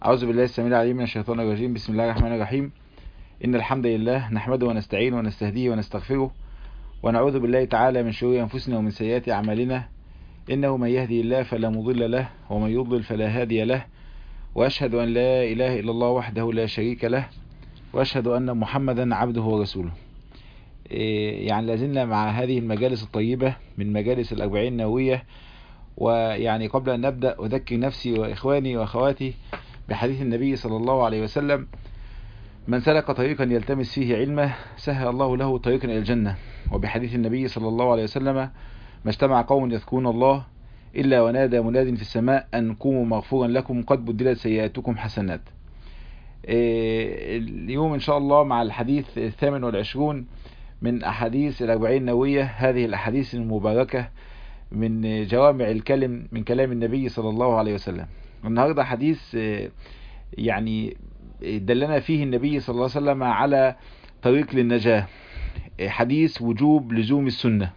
أعوذ بالله السميع العليم من الشيطان الرجيم. بسم الله الرحمن الرحيم. إن الحمد لله نحمده ونستعينه ونستهديه ونستغفره ونعوذ بالله تعالى من شرور أنفسنا ومن سيئات أعمالنا. إنه من يهدي الله فلا مضل له ومن يضلل فلا هادي له، وأشهد أن لا إله إلا الله وحده لا شريك له، وأشهد أن محمدا عبده ورسوله. يعني لازلنا مع هذه المجالس الطيبة من مجالس الأربعين النووية. ويعني قبل أن نبدأ أذكر نفسي وإخواني وأخواتي بحديث النبي صلى الله عليه وسلم: من سلك طريقا يلتمس فيه علمه سهل الله له طريقا إلى الجنة. وبحديث النبي صلى الله عليه وسلم: ما اجتمع قوم يذكرون الله إلا ونادى مناد في السماء أن قوموا مغفورا لكم قد بدلت سيئاتكم حسنات. اليوم إن شاء الله مع الحديث 28 من أحاديث الأربعين النووية، هذه الأحاديث المباركة من جوامع الكلم من كلام النبي صلى الله عليه وسلم. النهاردة حديث يعني دلنا فيه النبي صلى الله عليه وسلم على طريق للنجاة، حديث وجوب لزوم السنة.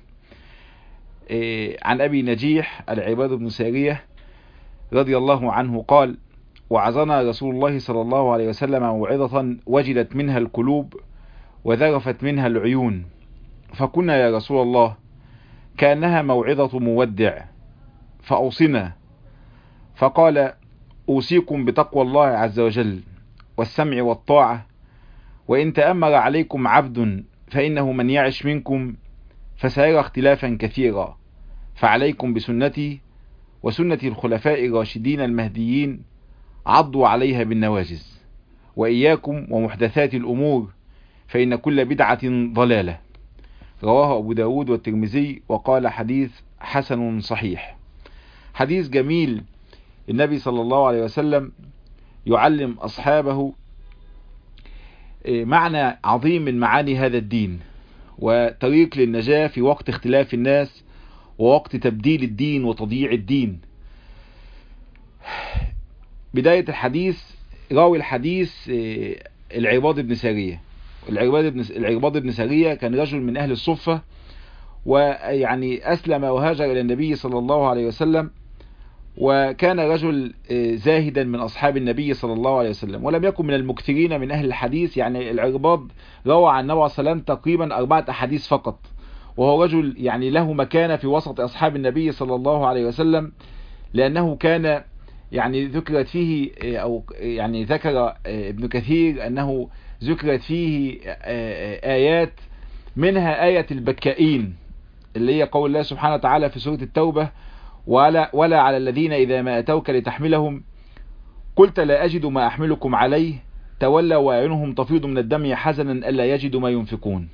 عن أبي نجيح العباد بن سارية رضي الله عنه قال: وعظنا رسول الله صلى الله عليه وسلم موعظة وجلت منها القلوب وذرفت منها العيون، فقلنا يا رسول الله كأنها موعظة مودع فأوصنا. فقال: أوصيكم بتقوى الله عز وجل والسمع والطاعة، وإن تأمر عليكم عبد فإنه من يعش منكم فسيرى اختلافا كثيرا، فعليكم بسنتي وسنة الخلفاء الراشدين المهديين عضوا عليها بالنواجز، وإياكم ومحدثات الأمور فإن كل بدعة ضلالة. رواه أبو داود والترمذي وقال حديث حسن صحيح. حديث جميل، النبي صلى الله عليه وسلم يعلم أصحابه معنى عظيم من معاني هذا الدين وطريق للنجاة في وقت اختلاف الناس ووقت تبديل الدين وتضييع الدين. بداية الحديث، راوي الحديث العباد بن سارية. العباد بن سارية كان رجل من أهل الصفة، ويعني أسلم وهاجر إلى النبي صلى الله عليه وسلم، وكان رجل زاهدا من أصحاب النبي صلى الله عليه وسلم، ولم يكن من المكثرين من أهل الحديث. يعني العرباض روى عن النبي صلى الله عليه وسلم تقريبا 4 أحاديث فقط، وهو رجل يعني له مكانة في وسط أصحاب النبي صلى الله عليه وسلم، لأنه كان يعني ذكرت فيه أو يعني ذكر ابن كثير أنه ذكرت فيه آيات، منها آية البكائين اللي هي قول الله سبحانه وتعالى في سورة التوبة: ولا على الذين إذا ما أتوك لتحملهم قلت لا أجد ما أحملكم عليه تولوا وأعينهم تفيض من الدم حزنا ألا يجدوا ما ينفقون.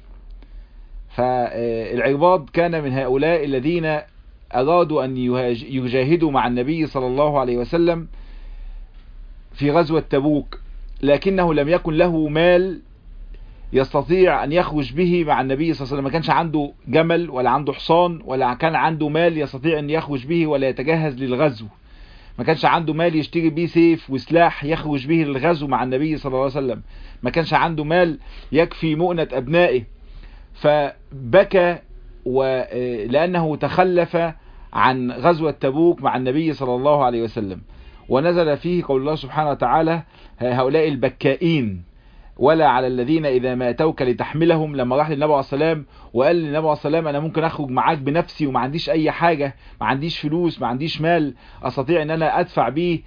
فالعرباض كان من هؤلاء الذين أرادوا أن يجاهدوا مع النبي صلى الله عليه وسلم في غزوة تبوك، لكنه لم يكن له مال يستطيع أن يخرج به مع النبي صلى الله عليه وسلم. ما كانش عنده جمل ولا عنده حصان ولا كان عنده مال يستطيع أن يخرج به ولا يتجهز للغزو. ما كانش عنده مال يشتري به سيف وسلاح يخرج به للغزو مع النبي صلى الله عليه وسلم. ما كانش عنده مال يكفي مؤنة أبنائه، فبكى لأنه تخلف عن غزوة تبوك مع النبي صلى الله عليه وسلم. ونزل فيه قول الله سبحانه وتعالى: هؤلاء البكائين ولا على الذين إذا ما أتوك لتحملهم. لما راح للنبي عليه السلام وقال للنبي عليه السلام: أنا ممكن أخرج معاك بنفسي وما عنديش أي حاجة، ما عنديش فلوس، ما عنديش مال أستطيع أن أنا أدفع به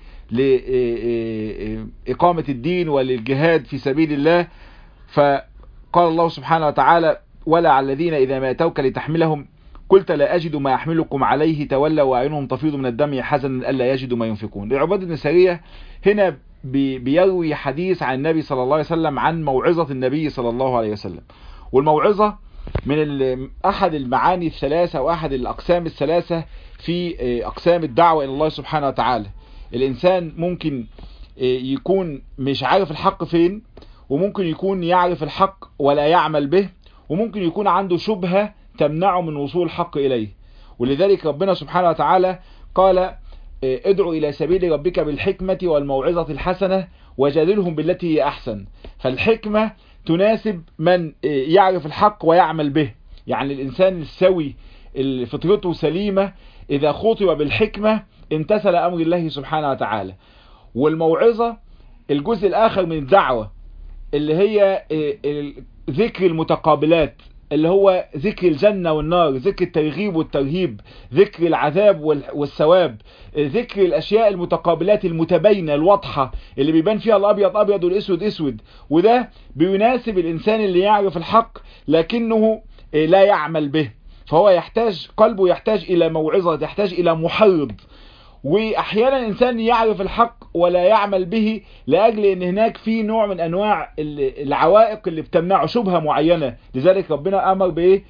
لإقامة الدين وللجهاد في سبيل الله. فقال الله سبحانه وتعالى: ولا على الذين إذا ما أتوك لتحملهم قلت لا أجد ما أحملكم عليه تولوا وأعينهم تفيض من الدم حزنا ألا يجدوا ما ينفقون. العباد بن سارية هنا بيروي حديث عن النبي صلى الله عليه وسلم عن موعظة النبي صلى الله عليه وسلم. والموعظة من أحد المعاني الثلاثة وأحد الأقسام الثلاثة في أقسام الدعوة إلى الله سبحانه وتعالى. الإنسان ممكن يكون مش عارف الحق فين، وممكن يكون يعرف الحق ولا يعمل به، وممكن يكون عنده شبهة تمنعه من وصول الحق إليه. ولذلك ربنا سبحانه وتعالى قال: ادعو إلى سبيل ربك بالحكمة والموعظة الحسنة وجادلهم بالتي هي أحسن. فالحكمة تناسب من يعرف الحق ويعمل به. يعني الإنسان السوي فطرته سليمة إذا خطب بالحكمة امتثل أمر الله سبحانه وتعالى. والموعظة الجزء الآخر من الدعوة اللي هي ذكر المتقابلات، اللي هو ذكر الجنة والنار، ذكر الترغيب والترهيب، ذكر العذاب والثواب، ذكر الأشياء المتقابلات المتباينة الواضحة اللي بيبان فيها الأبيض أبيض والأسود أسود. وده بيناسب الإنسان اللي يعرف الحق لكنه لا يعمل به، فهو يحتاج، قلبه يحتاج إلى موعظة، يحتاج إلى محرض. واحيانا الانسان يعرف الحق ولا يعمل به لاجل ان هناك في نوع من انواع العوائق اللي بتمنعه، شبهة معينة، لذلك ربنا امر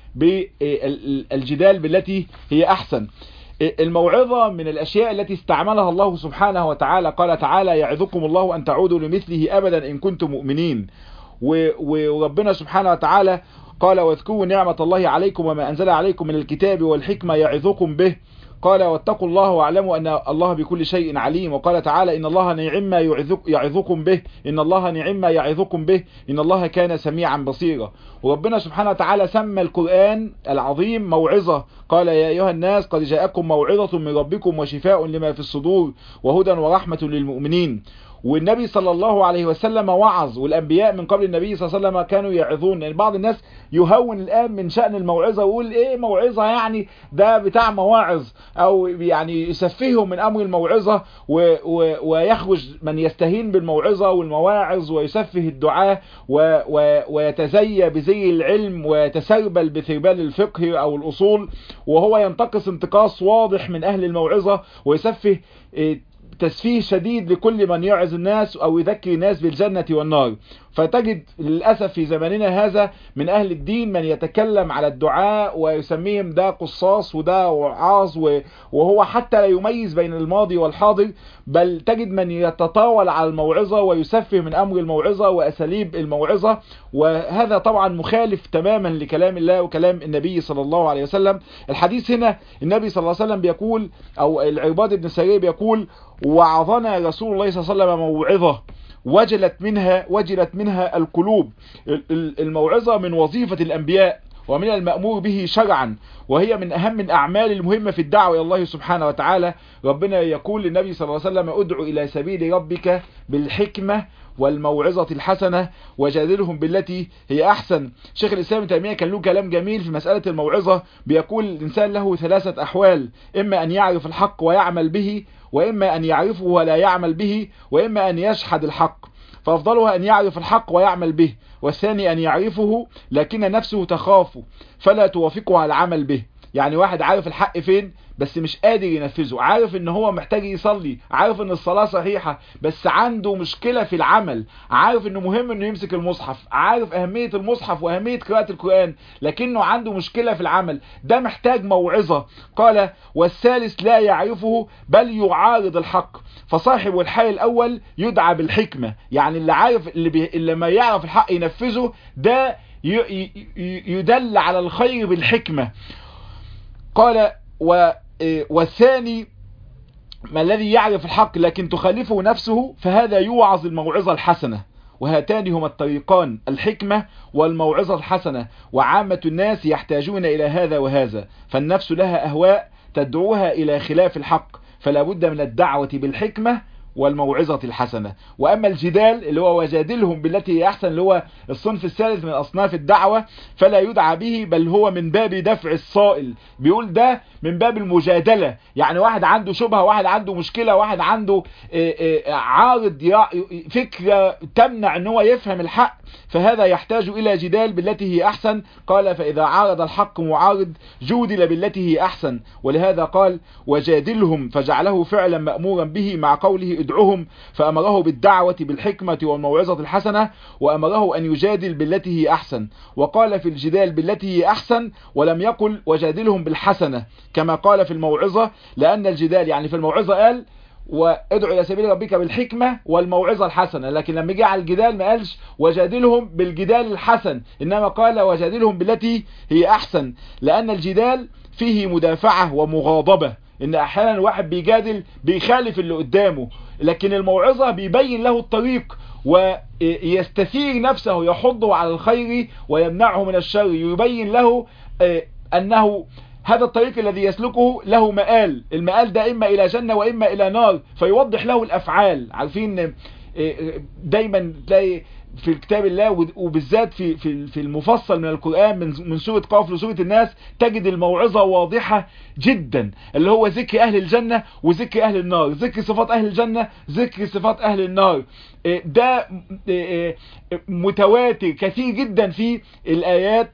بالجدال بالتي هي احسن. الموعظة من الاشياء التي استعملها الله سبحانه وتعالى، قال تعالى: يعظكم الله ان تعودوا لمثله ابدا ان كنتم مؤمنين. وربنا سبحانه وتعالى قال: واذكروا نعمة الله عليكم وما انزل عليكم من الكتاب والحكمة يعظكم به. قال: واتقوا الله واعلموا ان الله بكل شيء عليم. وقال تعالى: ان الله نعم ما يعظكم به، ان الله نعم ما يعظكم به، ان الله كان سميعا بصيرا. وربنا سبحانه وتعالى سمى القرآن العظيم موعظة، قال: يا ايها الناس قد جاءكم موعظة من ربكم وشفاء لما في الصدور وهدى ورحمة للمؤمنين. والنبي صلى الله عليه وسلم وعظ، والأنبياء من قبل النبي صلى الله عليه وسلم كانوا يعظون. يعني بعض الناس يهون الآن من شأن الموعظة ويقول إيه موعظة، يعني ده بتاع مواعظ، أو يعني يسفههم من أمر الموعظة ويخرج من يستهين بالموعظة والمواعظ ويسفه الدعاء ويتزي بزي العلم ويتسربل بثربال الفقه أو الأصول، وهو ينتقص انتقاص واضح من أهل الموعظة ويسفه تسفيه شديد لكل من يعظ الناس أو يذكر الناس بالجنة والنار. فتجد للأسف في زماننا هذا من أهل الدين من يتكلم على الدعاء ويسميهم ده قصاص وده وعاظ، وهو حتى لا يميز بين الماضي والحاضر، بل تجد من يتطاول على الموعظة ويسفه من أمر الموعظة وأساليب الموعظة. وهذا طبعا مخالف تماما لكلام الله وكلام النبي صلى الله عليه وسلم. الحديث هنا النبي صلى الله عليه وسلم بيقول، أو العرباض بن سارية بيقول: وعظنا رسول الله صلى الله عليه وسلم موعظة وجلت منها القلوب. الموعظة من وظيفة الأنبياء ومن المأمور به شرعا، وهي من أهم الأعمال المهمة في الدعوة إلى الله سبحانه وتعالى. ربنا يقول للنبي صلى الله عليه وسلم: ادعو إلى سبيل ربك بالحكمة والموعظة الحسنة وجادلهم بالتي هي أحسن. شيخ الإسلام ابن تيمية كان له كلام جميل في مسألة الموعظة، بيقول: الإنسان له ثلاثة أحوال: إما أن يعرف الحق ويعمل به، وإما أن يعرفه ولا يعمل به، وإما أن يشهد الحق. فأفضلها أن يعرف الحق ويعمل به، والثاني أن يعرفه لكن نفسه تخافه فلا توافقه على العمل به. يعني واحد عارف الحق فين بس مش قادر ينفذه، عارف ان هو محتاج يصلي، عارف ان الصلاة صحيحة، بس عنده مشكلة في العمل، عارف انه مهم انه يمسك المصحف، عارف اهمية المصحف واهمية قراءة القرآن، لكنه عنده مشكلة في العمل، ده محتاج موعظة. قال: والثالث لا يعرفه بل يعارض الحق، فصاحب الحال الاول يدعى بالحكمة. يعني اللي عارف اللي ما يعرف الحق ينفذه، ده يدل على الخير بالحكمة. قال: والثاني ما الذي يعرف الحق لكن تخالفه نفسه، فهذا يوعظ الموعظة الحسنة. وهاتان هما الطريقان: الحكمة والموعظة الحسنة. وعامة الناس يحتاجون إلى هذا وهذا، فالنفس لها أهواء تدعوها إلى خلاف الحق، فلا بد من الدعوة بالحكمة والموعظة الحسنة. وأما الجدال اللي هو وجادلهم بالتي هي أحسن، اللي هو الصنف الثالث من أصناف الدعوة، فلا يدعى به بل هو من باب دفع الصائل. بيقول ده من باب المجادلة، يعني واحد عنده شبهة، واحد عنده مشكلة، واحد عنده عارض فكرة تمنع ان هو يفهم الحق، فهذا يحتاج إلى جدال بالتي هي أحسن. قال: فإذا عارض الحق معارض جودل بالتي هي أحسن. ولهذا قال: وجادلهم، فجعله فعلا مأمورا به مع قوله ادعهم، فأمره بالدعوة بالحكمة والموعظة الحسنة، وأمره أن يجادل بالتي هي أحسن. وقال في الجدال بالتي هي أحسن، ولم يقل وجادلهم بالحسنة كما قال في الموعظة، لأن الجدال يعني في الموعظة قال: وادعو إلى سبيل ربك بالحكمة والموعظة الحسنة، لكن لما جه على الجدال ما قالش وجادلهم بالجدال الحسن، إنما قال وجادلهم بالتي هي أحسن، لأن الجدال فيه مدافعة ومغاضبة، إن أحيانا الواحد بيجادل بيخالف اللي قدامه، لكن الموعظة بيبين له الطريق ويستثير نفسه، يحضه على الخير ويمنعه من الشر، يبين له أنه هذا الطريق الذي يسلكه له مآل، المآل ده إما إلى جنة وإما إلى نار، فيوضح له الأفعال. عارفين دايما تلاقي في كتاب الله وبالذات في المفصل من القرآن من سورة قاف لسورة الناس تجد الموعظة واضحة جدا، اللي هو ذكر أهل الجنة وذكر أهل النار، ذكر صفات أهل الجنة، ذكر صفات أهل النار. ده متواتر كثير جدا في الآيات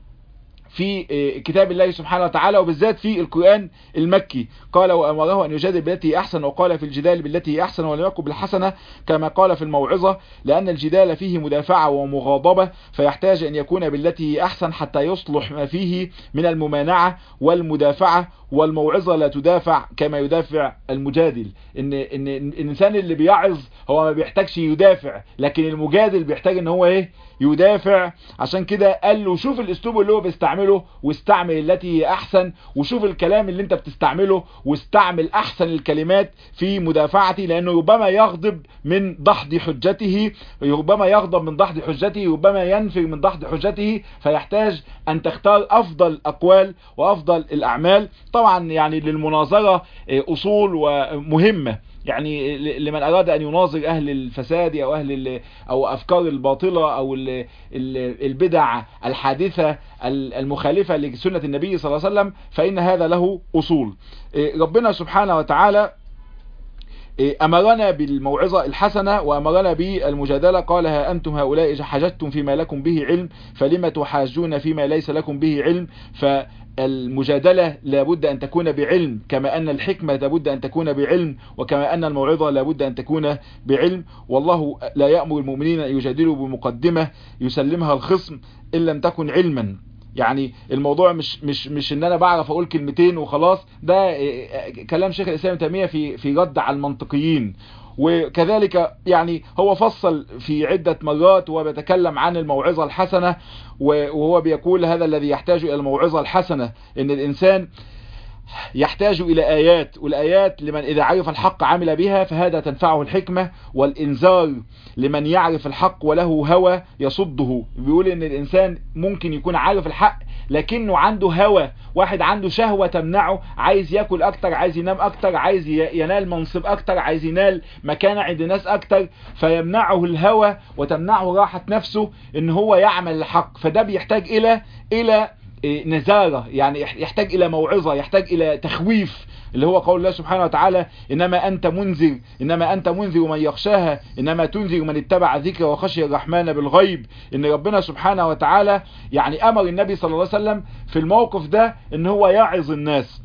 في كتاب الله سبحانه وتعالى، وبالذات في القرآن المكي. قال وأمره أن يجادل بالتي أحسن، وقال في الجدال بالتي أحسن ولم يقل بالحسنة كما قال في الموعظة، لأن الجدال فيه مدافعة ومغاضبة، فيحتاج أن يكون بالتي أحسن حتى يصلح ما فيه من الممانعة والمدافعة، والموعظة لا تدافع كما يدافع المجادل. إن الإنسان اللي بيعظ هو ما بيحتاجش يدافع، لكن المجادل بيحتاج ان هو يدافع. عشان كده قال له شوف الاسلوب اللي هو بيستعمله واستعمل التي هي احسن، وشوف الكلام اللي انت بتستعمله واستعمل احسن الكلمات في مدافعتي، لانه ربما يغضب من دحض حجته، ربما يغضب من دحض حجته، ربما ينفر من دحض حجته، فيحتاج ان تختار افضل الاقوال وافضل الاعمال. طبعا يعني للمناظرة اصول ومهمة، يعني لمن اراد ان يناظر اهل الفساد او او افكار الباطلة او البدع الحادثة المخالفة لسنة النبي صلى الله عليه وسلم، فان هذا له اصول. ربنا سبحانه وتعالى امرنا بالموعظة الحسنة وامرنا بالمجادلة. قال ها انتم هؤلاء حاججتم فيما لكم به علم فلم تحاجون فيما ليس لكم به علم. فالمجادلة لابد ان تكون بعلم، كما ان الحكمة لابد ان تكون بعلم، وكما ان الموعظة لابد ان تكون بعلم. والله لا يأمر المؤمنين ان يجادلوا بمقدمة يسلمها الخصم ان لم تكن علما. يعني الموضوع مش ان انا بعرف اقول كلمتين وخلاص، ده كلام شيخ الاسلام تيمية في رد على المنطقيين. وكذلك يعني هو فصل في عدة مرات وبيتكلم عن الموعظة الحسنة، وهو بيقول هذا الذي يحتاج الى الموعظة الحسنة، ان الانسان يحتاج إلى آيات، والآيات لمن إذا عرف الحق عمل بها فهذا تنفعه الحكمة، والإنذار لمن يعرف الحق وله هوى يصده. بيقول إن الإنسان ممكن يكون عارف الحق لكنه عنده هوى، واحد عنده شهوة تمنعه، عايز يأكل أكتر، عايز ينام أكتر، عايز ينال منصب أكتر، عايز ينال مكانة عند ناس أكتر، فيمنعه الهوى وتمنعه راحة نفسه إن هو يعمل الحق. فده بيحتاج إلى نزارة، يعني يحتاج إلى موعظة، يحتاج إلى تخويف، اللي هو قول الله سبحانه وتعالى إنما أنت منذر من يخشاها إنما تنذر من اتبع ذكر وخشي الرحمن بالغيب. إن ربنا سبحانه وتعالى يعني أمر النبي صلى الله عليه وسلم في الموقف ده إن هو يعظ الناس.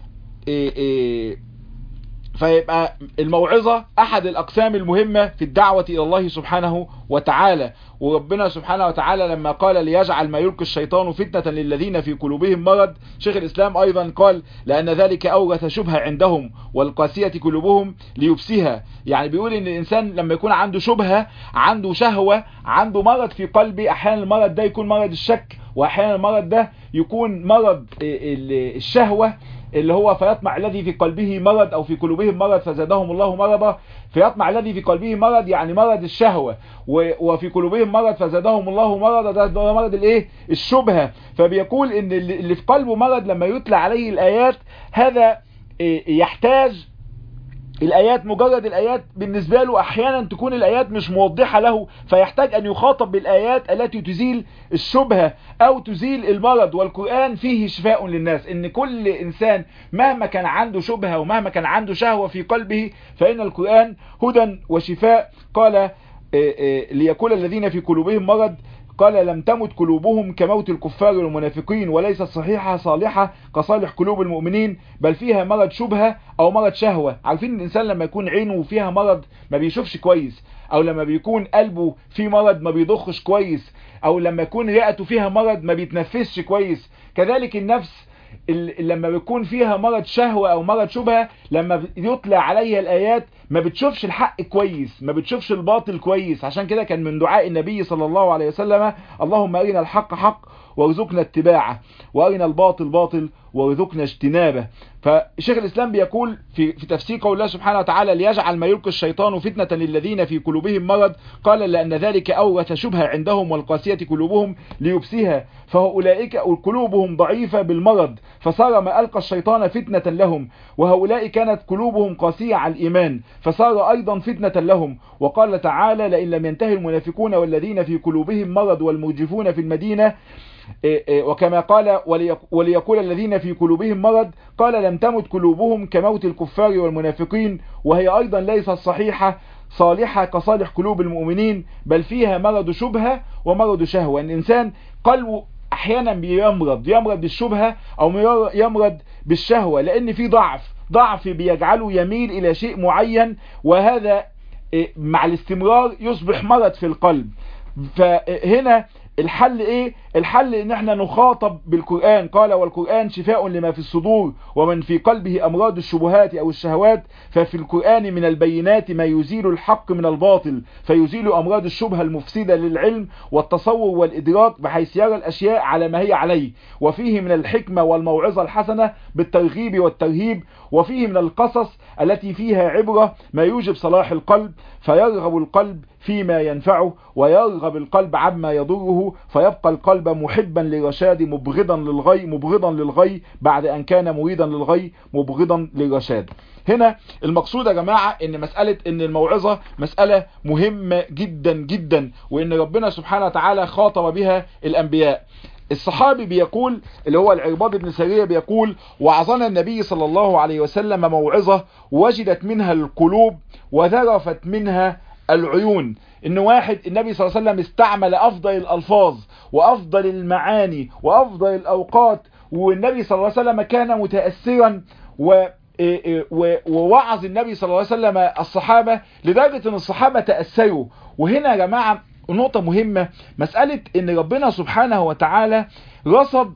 فيبقى الموعظة أحد الأقسام المهمة في الدعوة إلى الله سبحانه وتعالى. وربنا سبحانه وتعالى لما قال ليجعل ما يلقي الشيطان فتنة للذين في قلوبهم مرض، شيخ الإسلام أيضا قال لأن ذلك أورث شبهة عندهم والقاسية قلوبهم ليبسها. يعني بيقول إن الإنسان لما يكون عنده شبهة، عنده شهوة، عنده مرض في قلبه، أحيانا المرض ده يكون مرض الشك، وأحيانا المرض ده يكون مرض الشهوة، اللي هو فيطمع الذي في قلبه مرض او في قلوبهم مرض فزادهم الله مرضا. فيطمع الذي في قلبه مرض يعني مرض الشهوة، وفي قلوبهم مرض فزادهم الله مرضا، ده مرض الشبهة. فبيقول ان اللي في قلبه مرض لما يتلى عليه الايات هذا يحتاج الآيات، مجرد الآيات بالنسبة له أحيانا تكون الآيات مش موضحة له، فيحتاج أن يخاطب بالآيات التي تزيل الشبهة أو تزيل المرض. والقرآن فيه شفاء للناس، إن كل إنسان مهما كان عنده شبهة ومهما كان عنده شهوة في قلبه فإن القرآن هدى وشفاء. قال ليقول الذين في قلوبهم مرض قال لم تمت قلوبهم كموت الكفار والمنافقين، وليست صحيحة صالحة كصالح قلوب المؤمنين، بل فيها مرض شبهة او مرض شهوة. عارفين الانسان لما يكون عينه فيها مرض ما بيشوفش كويس، او لما بيكون قلبه فيه مرض ما بيضخش كويس، او لما يكون رئته فيها مرض ما بيتنفسش كويس. كذلك النفس لما بيكون فيها مرض شهوة او مرض شبهة، لما يطلع عليها الايات ما بتشوفش الحق كويس، ما بتشوفش الباطل كويس. عشان كده كان من دعاء النبي صلى الله عليه وسلم اللهم أرنا الحق حق وارزقنا اتباعه، وأرنا الباطل باطل وارزقنا اجتنابه. فشيخ الإسلام بيقول في تفسير قول الله سبحانه وتعالى ليجعل ما يلقي الشيطان فتنة للذين في قلوبهم مرض، قال لأن ذلك أورث شبهة عندهم والقاسية قلوبهم ليبسها، فهؤلاء قلوبهم ضعيفة بالمرض فصار ما ألقى الشيطان فتنة لهم، وهؤلاء كانت قلوبهم قاسية على الإيمان فصار أيضا فتنة لهم. وقال تعالى: لئن لم ينتهي المنافقون والذين في قلوبهم مرض والمرجفون في المدينة، وكما قال: وليقول الذين في قلوبهم مرض، قال: لم تمت قلوبهم كموت الكفار والمنافقين، وهي أيضا ليست صالحة كصالح قلوب المؤمنين، بل فيها مرض شبهة ومرض شهوة. الإنسان قلبه أحيانا يمرض بالشبهة أو يمرض بالشهوة، لأن في ضعف بيجعله يميل إلى شيء معين، وهذا مع الاستمرار يصبح مرض في القلب. فهنا الحل ايه؟ الحل ان احنا نخاطب بالقرآن. قال: والقرآن شفاء لما في الصدور ومن في قلبه امراض الشبهات او الشهوات، ففي القرآن من البينات ما يزيل الحق من الباطل، فيزيل امراض الشبهة المفسدة للعلم والتصور والادراك، بحيث يرى الاشياء على ما هي عليه. وفيه من الحكمة والموعظة الحسنة بالترغيب والترهيب، وفيه من القصص التي فيها عبرة ما يوجب صلاح القلب، فيرغب القلب فيما ينفعه ويرغب القلب عما يضره، فيبقى القلب محبا للرشاد مبغضا للغي بعد أن كان مريدا للغي مبغضا للرشاد. هنا المقصود يا جماعة ان مسألة ان الموعظة مسألة مهمة جدا جدا، وان ربنا سبحانه وتعالى خاطب بها الانبياء. الصحابي بيقول، اللي هو العرباض بن سارية، بيقول: وعظنا النبي صلى الله عليه وسلم موعظة وجدت منها القلوب وذرفت منها العيون. ان واحد النبي صلى الله عليه وسلم استعمل افضل الالفاظ وافضل المعاني وافضل الاوقات، والنبي صلى الله عليه وسلم كان متأثرا ووعظ النبي صلى الله عليه وسلم الصحابة لدرجة ان الصحابة تأثروا. وهنا يا جماعة نقطة مهمة، مسألة ان ربنا سبحانه وتعالى رصد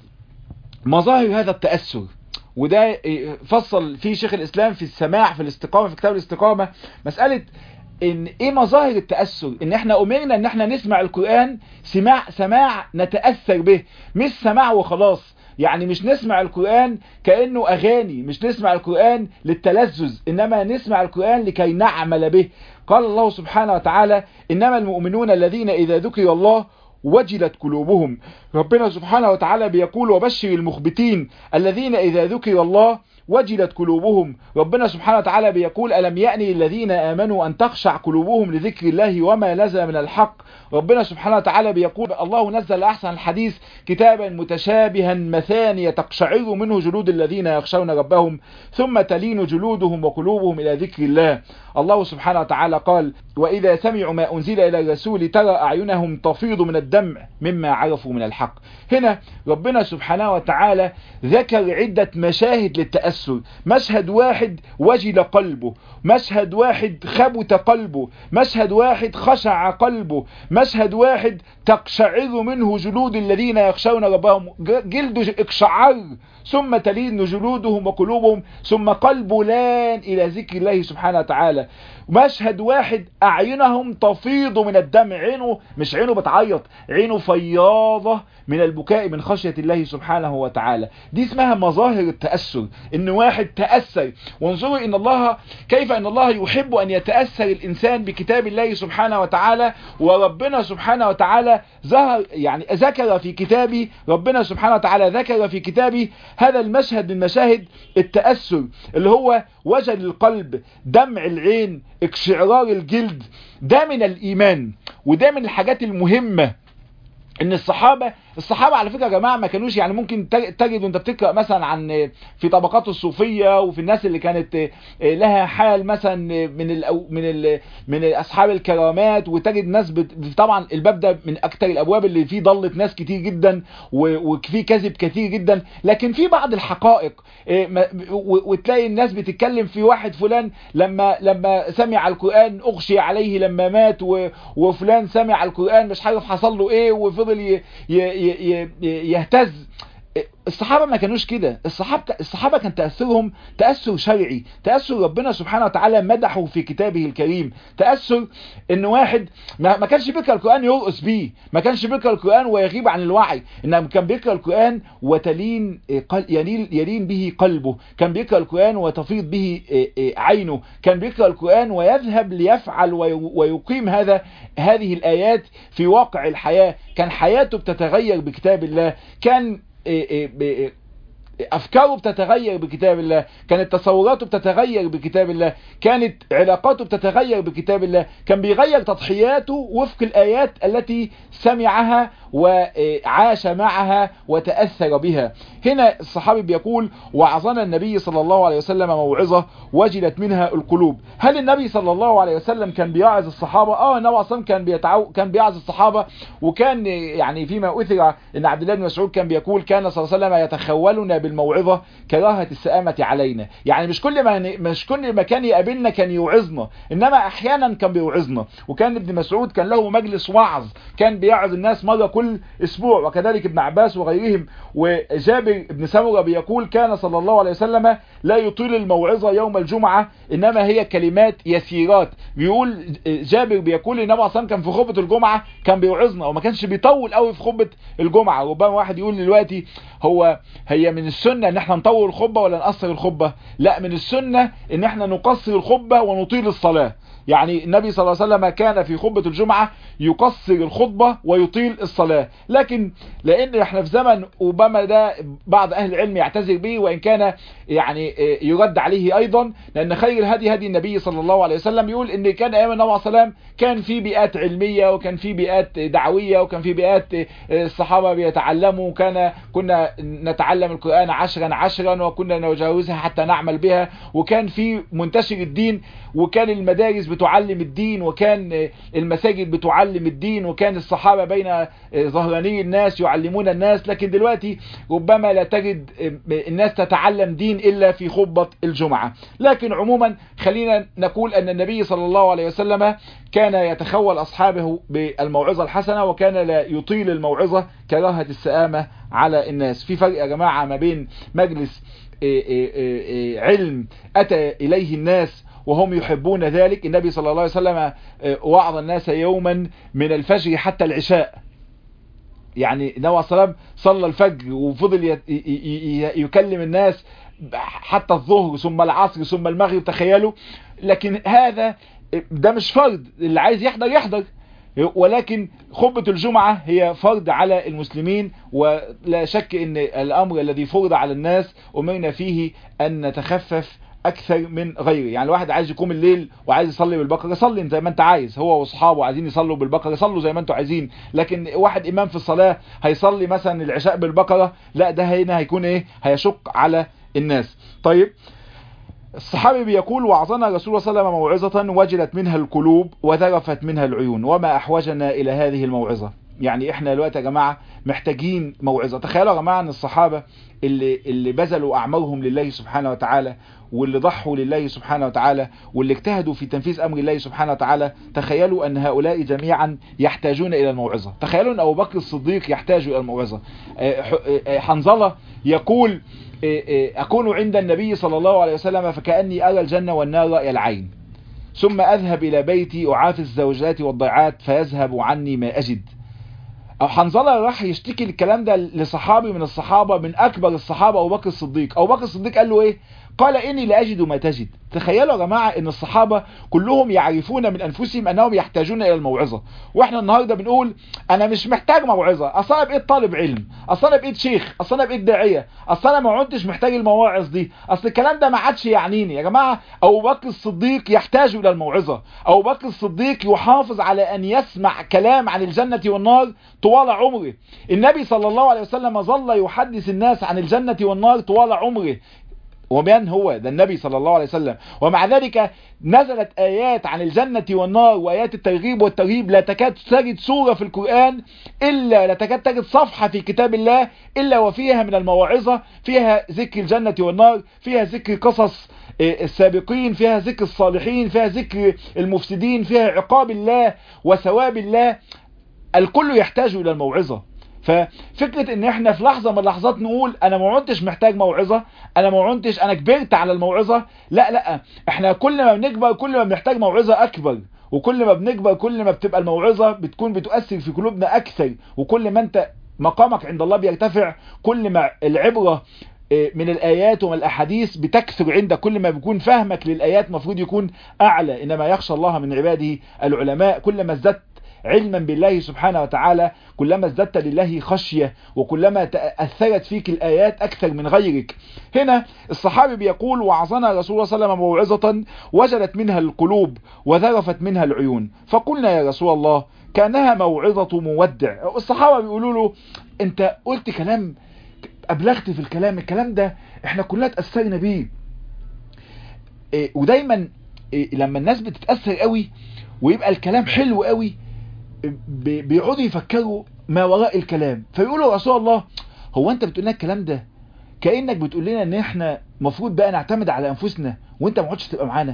مظاهر هذا التأثر، وده فصل فيه شيخ الاسلام في السماع في الاستقامة، في كتاب الاستقامة، مسألة ان ايه مظاهر التأثر. ان احنا امرنا ان احنا نسمع القرآن سماع نتأثر به، مش سماع وخلاص. يعني مش نسمع القرآن كأنه اغاني، مش نسمع القرآن للتلذذ، انما نسمع القرآن لكي نعمل به. قال الله سبحانه وتعالى: انما المؤمنون الذين اذا ذكر الله وجلت قلوبهم. ربنا سبحانه وتعالى بيقول: وبشر المخبتين الذين اذا ذكر الله وجلت قلوبهم. ربنا سبحانه وتعالى بيقول: ألم يأني الذين آمنوا أن تخشع قلوبهم لذكر الله وما نزل من الحق. ربنا سبحانه وتعالى بيقول: الله نزل أحسن الحديث كتابا متشابها مثانية تقشعر منه جلود الذين يخشون ربهم ثم تلين جلودهم وقلوبهم إلى ذكر الله. الله سبحانه وتعالى قال: وإذا سمعوا ما أنزل إلى الرسول ترى أعينهم تفيض من الدمع مما عرفوا من الحق. هنا ربنا سبحانه وتعالى ذكر عدة مشاهد للتأثر. مشهد واحد وجل قلبه، مشهد واحد خبت قلبه، مشهد واحد خشع قلبه، مشهد واحد تقشعر منه جلود الذين يخشون ربهم، جلده اقشعر، ثم تلين جلودهم وقلوبهم، ثم قلبه لان إلى ذكر الله سبحانه وتعالى. مشهد واحد أعينهم تفيض من الدمع، عينه مش عينه بتعيط، عينه فياضة من البكاء من خشية الله سبحانه وتعالى. دي اسمها مظاهر التأثر، ان واحد تأثر. وانظروا ان الله كيف ان الله يحب ان يتأثر الانسان بكتاب الله سبحانه وتعالى. وربنا سبحانه وتعالى ذكر في كتابه، ربنا سبحانه وتعالى ذكر في كتابه هذا المشهد من مشاهد التأثر، اللي هو وجل القلب، دمع العين، اقشعرار الجلد. ده من الإيمان، وده من الحاجات المهمة. ان الصحابة على فكرة يا جماعة ما كانوش، يعني ممكن تجد وانت بتقرأ مثلا عن في طبقات الصوفية وفي الناس اللي كانت لها حال مثلا من اصحاب الكرامات، وتجد ناس طبعا الباب ده من اكتر الابواب اللي فيه ضلت ناس كتير جدا وفيه كذب كتير جدا. لكن في بعض الحقائق وتلاقي الناس بتتكلم في واحد فلان لما سمع القرآن اغشي عليه لما مات، وفلان سمع القرآن مش عارف حصل له ايه وفضل يهتز. الصحابة ما كانوش كده. الصحابة كان تأثرهم تأثر شرعي، تأثر ربنا سبحانه وتعالى مدحه في كتابه الكريم، تأثر ان واحد ما كانش بيقرأ القرآن يرقص بيه، ما كانش بيقرأ القرآن ويغيب عن الوعي، انما كان بيقرأ القرآن وتلين يلين به قلبه، كان بيقرأ القرآن وتفيض به عينه، كان بيقرأ القرآن ويذهب ليفعل ويقيم هذه الآيات في واقع الحياة. كان حياته بتتغير بكتاب الله. كان افكاره بتتغير بكتاب الله، كانت تصوراته بتتغير بكتاب الله، كانت علاقاته بتتغير بكتاب الله، كان بيغير تضحياته وفق الآيات التي سمعها وعاش معها وتأثر بها. هنا الصحابي بيقول وعظنا النبي صلى الله عليه وسلم موعظة وجلت منها القلوب. هل النبي صلى الله عليه وسلم كان بيعظ الصحابة؟ النبي اصلا كان بيعظ الصحابة، وكان يعني فيما أثر ان عبد الله بن مسعود كان بيقول كان صلى الله عليه وسلم يتخولنا بالموعظة كراهة السآمة علينا. يعني مش كل ما كان يقابلنا كان يوعظنا، انما احيانا كان بيوعظنا. وكان ابن مسعود كان له مجلس وعظ، كان بيعظ الناس مرة كل اسبوع، وكذلك ابن عباس وغيرهم. وجابر بن سمرة بيقول كان صلى الله عليه وسلم لا يطيل الموعظة يوم الجمعة انما هي كلمات يسيرات. بيقول جابر بيقول النبي اصلا كان في خطبة الجمعة كان بيوعظنا وما كانش بيطول قوي في خطبة الجمعة. ربما واحد يقول دلوقتي هي من السنة ان احنا نطول الخطبة ولا نقصر الخطبة؟ لا، من السنة ان احنا نقصر الخطبة ونطيل الصلاة. يعني النبي صلى الله عليه وسلم كان في خطبة الجمعة يقصر الخطبة ويطيل الصلاة، لكن لان احنا في زمن ربما ده بعض اهل العلم يعتذر به، وان كان يعني يرد عليه ايضا، لان خير الهدي هدي النبي صلى الله عليه وسلم. يقول ان كان ايام النبي صلى الله عليه وسلم كان في بيئات علمية وكان في بيئات دعوية وكان في بيئات الصحابة بيتعلموا، كنا نتعلم القرآن 10 وكنا نجاوزها حتى نعمل بها، وكان في منتشر الدين، وكان المدارس بتعلم الدين، وكان المساجد بتعلم الدين، وكان الصحابة بين ظهراني الناس يعلمون الناس. لكن دلوقتي ربما لا تجد الناس تتعلم دين إلا في خطبة الجمعة. لكن عموما خلينا نقول أن النبي صلى الله عليه وسلم كان يتخول أصحابه بالموعظة الحسنة، وكان لا يطيل الموعظة كراهة السآمة على الناس. في فرق يا جماعة ما بين مجلس علم أتى إليه الناس وهم يحبون ذلك. النبي صلى الله عليه وسلم وعظ الناس يوما من الفجر حتى العشاء، يعني النبي صلى الله عليه وسلم صلى الفجر وفضل يكلم الناس حتى الظهر ثم العصر ثم المغرب، تخيلوا. لكن ده مش فرض، اللي عايز يحضر يحضر، ولكن خطبة الجمعة هي فرض على المسلمين. ولا شك ان الامر الذي فرض على الناس امرنا فيه ان نتخفف اكثر من غيره. يعني الواحد عايز يقوم الليل وعايز يصلي بالبقرة، صلي زي ما انت عايز، هو واصحابه عايزين يصلوا بالبقرة صلوا زي ما انتوا عايزين. لكن واحد امام في الصلاة هيصلي مثلا العشاء بالبقرة، لا، ده هنا هيكون هيشق على الناس. طيب الصحابي بيقول وعظنا رسول الله صلى الله عليه وسلم موعظة وجلت منها القلوب وذرفت منها العيون وما احوجنا الى هذه الموعظة. يعني احنا دلوقتي يا جماعة محتاجين موعظة. تخيلوا يا جماعة ان الصحابة اللي بذلوا اعمارهم لله سبحانه وتعالى، واللي ضحوا لله سبحانه وتعالى، واللي اجتهدوا في تنفيذ امر الله سبحانه وتعالى، تخيلوا ان هؤلاء جميعا يحتاجون الى الموعظة. تخيلوا ان ابو بكر الصديق يحتاج الى الموعظة. حنظلة يقول أكون عند النبي صلى الله عليه وسلم فكأني أرى الجنة والنار رأي العين، ثم أذهب إلى بيتي أعافي الزوجات والضيعات فيذهب عني ما أجد. أو حنظلة راح يشتكي الكلام ده لصحابي من الصحابة، من أكبر الصحابة أبو بكر الصديق. أبو بكر الصديق قال له إيه؟ قال إني لا أجد ما تجد. تخيلوا يا جماعة ان الصحابة كلهم يعرفون من انفسهم انهم يحتاجون الى الموعظة، واحنا النهاردة بنقول انا مش محتاج موعظة، اصل انا بقيت طالب علم، اصل انا بقيت شيخ، اصل انا بقيت داعية، اصل انا ما عدتش محتاج المواعظ دي، اصل الكلام ده ما عادش يعنيني. يا جماعة ابو بكر الصديق يحتاج الى الموعظة. ابو بكر الصديق يحافظ على ان يسمع كلام عن الجنة والنار طوال عمره. النبي صلى الله عليه وسلم ظل يحدث الناس عن الجنة والنار طوال عمره، ومن هو ده النبي صلى الله عليه وسلم. ومع ذلك نزلت آيات عن الجنة والنار وآيات الترغيب والترهيب، لا تكاد تجد سورة في القرآن إلا لا تكاد تجد صفحة في كتاب الله إلا وفيها من المواعظة، فيها ذكر الجنة والنار، فيها ذكر قصص السابقين، فيها ذكر الصالحين، فيها ذكر المفسدين، فيها عقاب الله وثواب الله. الكل يحتاج إلى الموعظة. ففكرة ان احنا في لحظة من اللحظات نقول انا ما عدتش محتاج موعظة، انا كبرت على الموعظة، لا، احنا كل ما بنكبر كل ما بنحتاج موعظة اكبر، وكل ما بنكبر كل ما بتبقى الموعظة بتكون بتؤثر في قلوبنا اكثر، وكل ما انت مقامك عند الله بيرتفع، كل ما العبرة من الآيات ومن الأحاديث بتكثر عندك، كل ما بيكون فهمك للآيات مفروض يكون أعلى. إنما يخشى الله من عباده العلماء. كل ما ازددت علما بالله سبحانه وتعالى كلما ازددت لله خشية، وكلما أثرت فيك الآيات أكثر من غيرك. هنا الصحابي بيقول: وعظنا رسول الله صلى الله عليه وسلم موعظة وجلت منها القلوب وذرفت منها العيون، فقلنا يا رسول الله كأنها موعظة مودع. الصحابة بيقولوا له: انت قلت كلام، أبلغت في الكلام ده احنا كلنا تأثرنا بيه. ودايما لما الناس بتتأثر قوي ويبقى الكلام حلو قوي بيقعدوا يفكروا ما وراء الكلام، فيقولوا: يا رسول الله هو انت بتقول لنا الكلام ده كأنك بتقول لنا ان احنا مفروض بقى نعتمد على انفسنا وانت ما عدتش تبقى معانا؟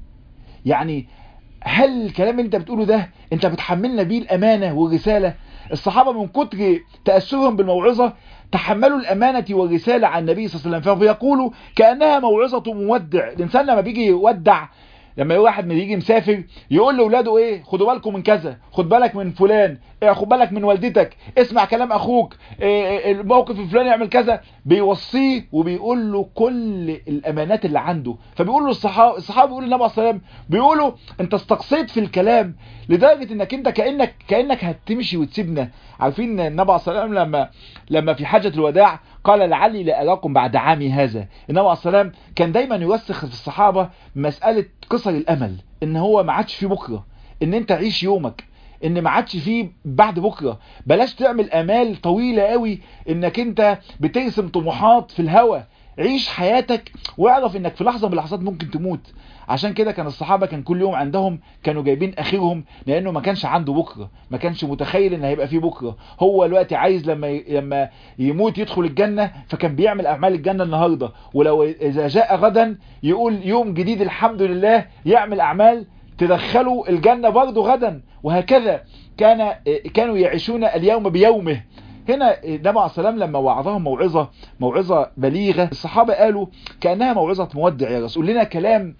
يعني هل الكلام اللي انت بتقوله ده انت بتحملنا بيه الامانة والرسالة؟ الصحابة من كتر تأثرهم بالموعظة تحملوا الامانة والرسالة عن النبي صلى الله عليه وسلم، فبيقولوا كأنها موعظة مودع. الانسان لما بيجي يودع، لما واحد من يجي مسافر يقول لاولاده ايه: خدوا بالكم من كذا، خد بالك من فلان، خد بالك من والدتك، اسمع كلام اخوك، الموقف الفلاني يعمل كذا، بيوصيه وبيقول له كل الامانات اللي عنده. فبيقول له الصحابه بيقولوا للنبي صلى الله عليه وسلم، بيقولوا انت استقصيت في الكلام لدرجه انك انت كانك هتمشي وتسيبنا. عارفين النبي صلى الله عليه وسلم لما في حجة الوداع قال: لعلي لا اراكم بعد عامي هذا. النبي عليه الصلاه والسلام كان دايما يوسخ في الصحابه مساله قصر الامل، ان هو ما عادش فيه بكره، ان انت عيش يومك، ان ما عادش فيه بعد بكره، بلاش تعمل امال طويله قوي انك انت بترسم طموحات في الهوا، عيش حياتك واعرف انك في لحظه من اللحظات ممكن تموت. عشان كده كان الصحابه كان كل يوم عندهم كانوا جايبين اخرهم، لانه ما كانش عنده بكره، ما كانش متخيل ان هيبقى فيه بكره. هو دلوقتي عايز لما يموت يدخل الجنه، فكان بيعمل اعمال الجنه النهارده، ولو اذا جاء غدا يقول يوم جديد الحمد لله، يعمل اعمال تدخلوا الجنه برضه غدا. وهكذا كانوا يعيشون اليوم بيومه. هنا النبي عليه السلام لما وعظهم موعظة بليغة، الصحابة قالوا كأنها موعظة مودع يا رسول، لنا كلام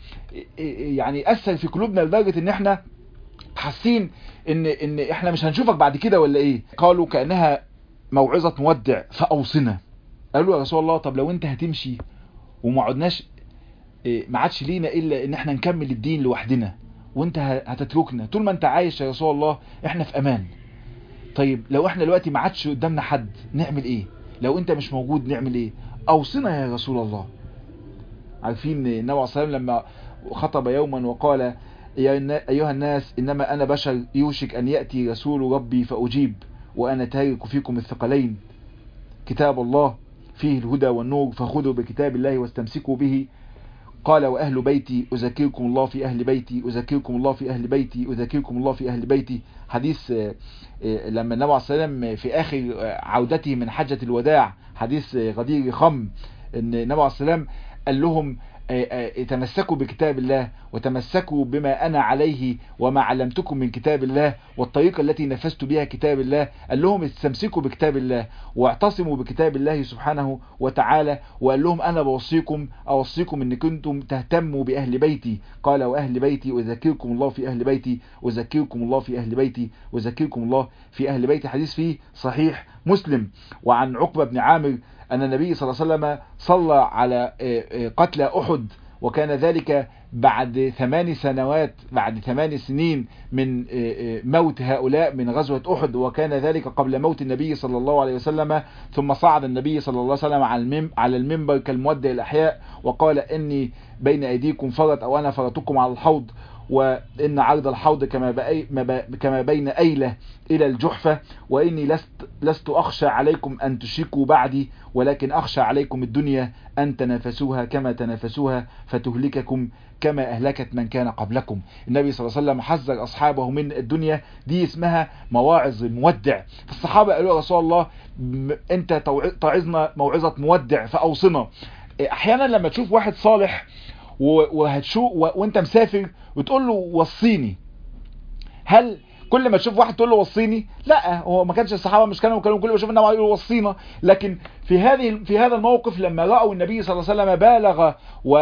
يعني أثر في قلوبنا لدرجة ان احنا حاسين ان احنا مش هنشوفك بعد كده ولا ايه. قالوا كأنها موعظة مودع فأوصنا. قالوا يا رسول الله طب لو انت هتمشي وما عدناش، ما عادش لينا الا ان احنا نكمل الدين لوحدنا وانت هتتركنا، طول ما انت عايش يا رسول الله احنا في امان. طيب لو احنا دلوقتي ما عادش قدامنا حد نعمل ايه؟ لو انت مش موجود نعمل ايه؟ اوصنا يا رسول الله. عارفين النبي عليه الصلاة والسلام لما خطب يوما وقال: ايها الناس انما انا بشر يوشك ان يأتي رسول ربي فاجيب، وانا تارك فيكم الثقلين، كتاب الله فيه الهدى والنور، فخذوا بكتاب الله واستمسكوا به. قال: وأهل بيتي أذكركم الله في أهل بيتي، أذكركم الله في أهل بيتي، أذكركم الله في أهل بيتي. حديث لما النبي عليه الصلاة والسلام في آخر عودته من حجة الوداع، حديث غدير خم، ان النبي عليه الصلاة والسلام قال لهم: تمسكوا بكتاب الله وتمسكوا بما أنا عليه وما علمتكم من كتاب الله والطريقة التي نفذت بها كتاب الله. قال لهم استمسكوا بكتاب الله واعتصموا بكتاب الله سبحانه وتعالى. وقال لهم أنا أوصيكم أن كنتم تهتموا بأهل بيتي. قال: وأهل بيتي أذكركم الله في أهل بيتي، أذكركم الله في أهل بيتي، أذكركم الله في أهل بيتي. حديث فيه صحيح مسلم. وعن عقبة بن عامر أن النبي صلى الله عليه وسلم صلى على قتلى أحد، وكان ذلك بعد 8 سنين من موت هؤلاء من غزوة أحد، وكان ذلك قبل موت النبي صلى الله عليه وسلم. ثم صعد النبي صلى الله عليه وسلم على المنبر كالمودع الأحياء وقال: إني بين أيديكم فرط، أو أنا فرطكم على الحوض، وإن عرض الحوض كما بين أيلة إلى الجحفة، وإني لست أخشى عليكم أن تشركوا بعدي، ولكن أخشى عليكم الدنيا أن تنافسوها كما تنافسوها فتهلككم كما أهلكت من كان قبلكم. النبي صلى الله عليه وسلم حذر أصحابه من الدنيا، دي اسمها مواعظ مودع. فالصحابة قالوا: يا رسول الله أنت تعظنا موعظة مودع فأوصنا. أحيانا لما تشوف واحد صالح وانت مسافر وتقول له وصيني، هل كل ما تشوف واحد تقول له وصيني؟ لا، هو ما كانش الصحابه مش كانوا كل ما يشوف النبي يقول له وصينا، لكن في هذا الموقف لما راوا النبي صلى الله عليه وسلم بالغ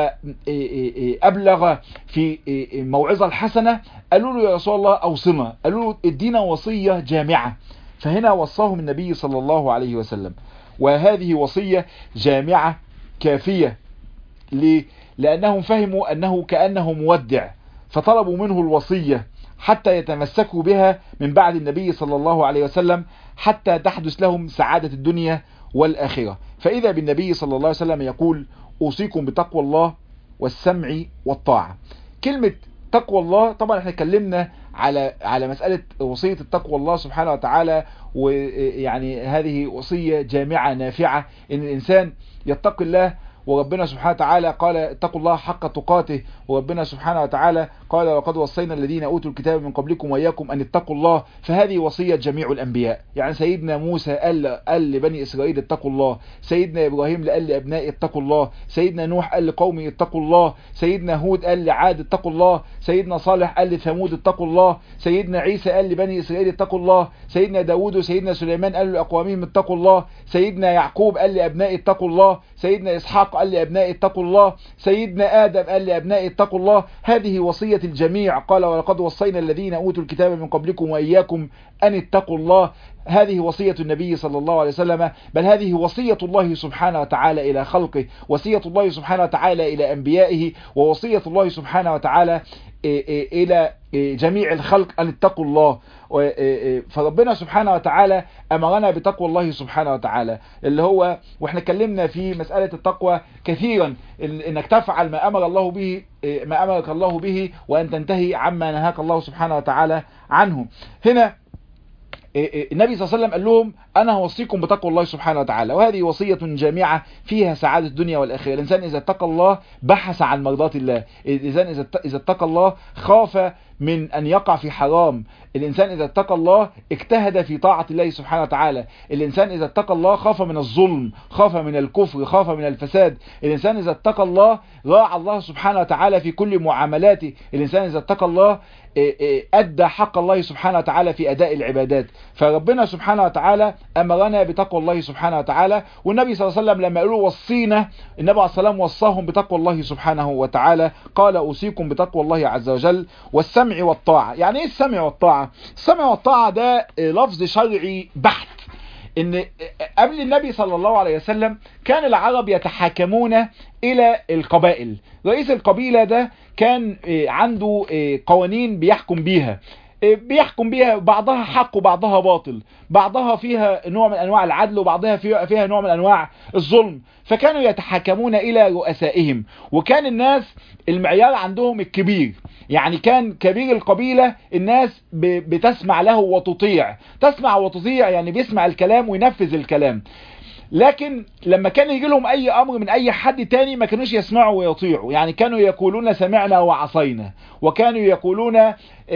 وابلغ في موعظه الحسنه، قالوا له: يا رسول الله اوصنا، قالوا له ادينا وصيه جامعه. فهنا وصاهم النبي صلى الله عليه وسلم، وهذه وصيه جامعه كافيه. ليه؟ لأنهم فهموا أنه كأنه مودع، فطلبوا منه الوصية حتى يتمسكوا بها من بعد النبي صلى الله عليه وسلم حتى تحدث لهم سعادة الدنيا والآخرة. فإذا بالنبي صلى الله عليه وسلم يقول أوصيكم بتقوى الله والسمع والطاعة. كلمة تقوى الله، طبعا احنا اتكلمنا على مسألة وصية التقوى الله سبحانه وتعالى، ويعني هذه وصية جامعة نافعة ان الانسان يتقي الله، وربنا سبحانه وتعالى قال اتقوا الله حق تقاته، وربنا سبحانه وتعالى قال وقد وصينا الذين اوتوا الكتاب من قبلكم واياكم ان اتقوا الله. فهذه وصية جميع الانبياء. يعني سيدنا موسى قال لبني اسرائيل اتقوا الله، سيدنا ابراهيم قال لابنائه اتقوا الله، سيدنا نوح قال لقومه اتقوا الله، سيدنا هود قال لعاد اتقوا الله، سيدنا صالح قال لثمود اتقوا الله، سيدنا عيسى قال لبني اسرائيل اتقوا الله، سيدنا داود وسيدنا سليمان قالوا لاقوامهم اتقوا الله، سيدنا يعقوب قال لابنائه اتقوا الله، سيدنا اسحاق قال لابنائه اتقوا الله، سيدنا ادم قال لابنائه اتقوا الله. هذه وصية الجميع. قال ولقد وصينا الذين اوتوا الكتاب من قبلكم واياكم ان اتقوا الله. هذه وصية النبي صلى الله عليه وسلم، بل هذه وصية الله سبحانه وتعالى إلى خلقه، وصية الله سبحانه وتعالى إلى أنبيائه، ووصية الله سبحانه وتعالى إلى جميع الخلق أن اتقوا الله. فربنا سبحانه وتعالى أمرنا بتقوى الله سبحانه وتعالى، اللي هو واحنا اتكلمنا في مسألة التقوى كثيرا، انك تفعل ما أمر الله به، ما أمرك الله به، وأن تنتهي عما نهاك الله سبحانه وتعالى عنه. هنا النبي صلى الله عليه وسلم قال لهم أنا هوصيكم بتقوى الله سبحانه وتعالى، وهذه وصية جامعة فيها سعادة الدنيا والآخرة. الإنسان إذا اتقى الله بحث عن مرضات الله، الإنسان إذا اتقى الله خاف من أن يقع في حرام، الإنسان إذا اتقى الله اجتهد في طاعة الله سبحانه وتعالى، الإنسان إذا اتقى الله خاف من الظلم، خاف من الكفر، خاف من الفساد، الإنسان إذا اتقى الله راعى الله سبحانه وتعالى في كل معاملاته، الإنسان إذا اتقى الله أدى حق الله سبحانه وتعالى في أداء العبادات. فربنا سبحانه وتعالى أمرنا بتقوى الله سبحانه وتعالى، والنبي صلى الله عليه وسلم لما قالوا وصينا، النبي عليه الصلاة والسلام وصاهم بتقوى الله سبحانه وتعالى، قال أوصيكم بتقوى الله عز وجل والسمع والطاعة. يعني إيه السمع والطاعة؟ السمع والطاعة ده لفظ شرعي بحت. ان قبل النبي صلى الله عليه وسلم كان العرب يتحاكمون الى القبائل، رئيس القبيلة ده كان عنده قوانين بيحكم بيها بعضها حق وبعضها باطل، بعضها فيها نوع من انواع العدل وبعضها فيها نوع من انواع الظلم. فكانوا يتحكمون الى رؤسائهم، وكان الناس المعيار عندهم الكبير، يعني كان كبير القبيلة الناس بتسمع له وتطيع، تسمع وتطيع يعني بيسمع الكلام وينفذ الكلام. لكن لما كان يجي لهم اي امر من اي حد تاني ما كانوش يسمعوا ويطيعوا، يعني كانوا يقولون سمعنا وعصينا، وكانوا يقولون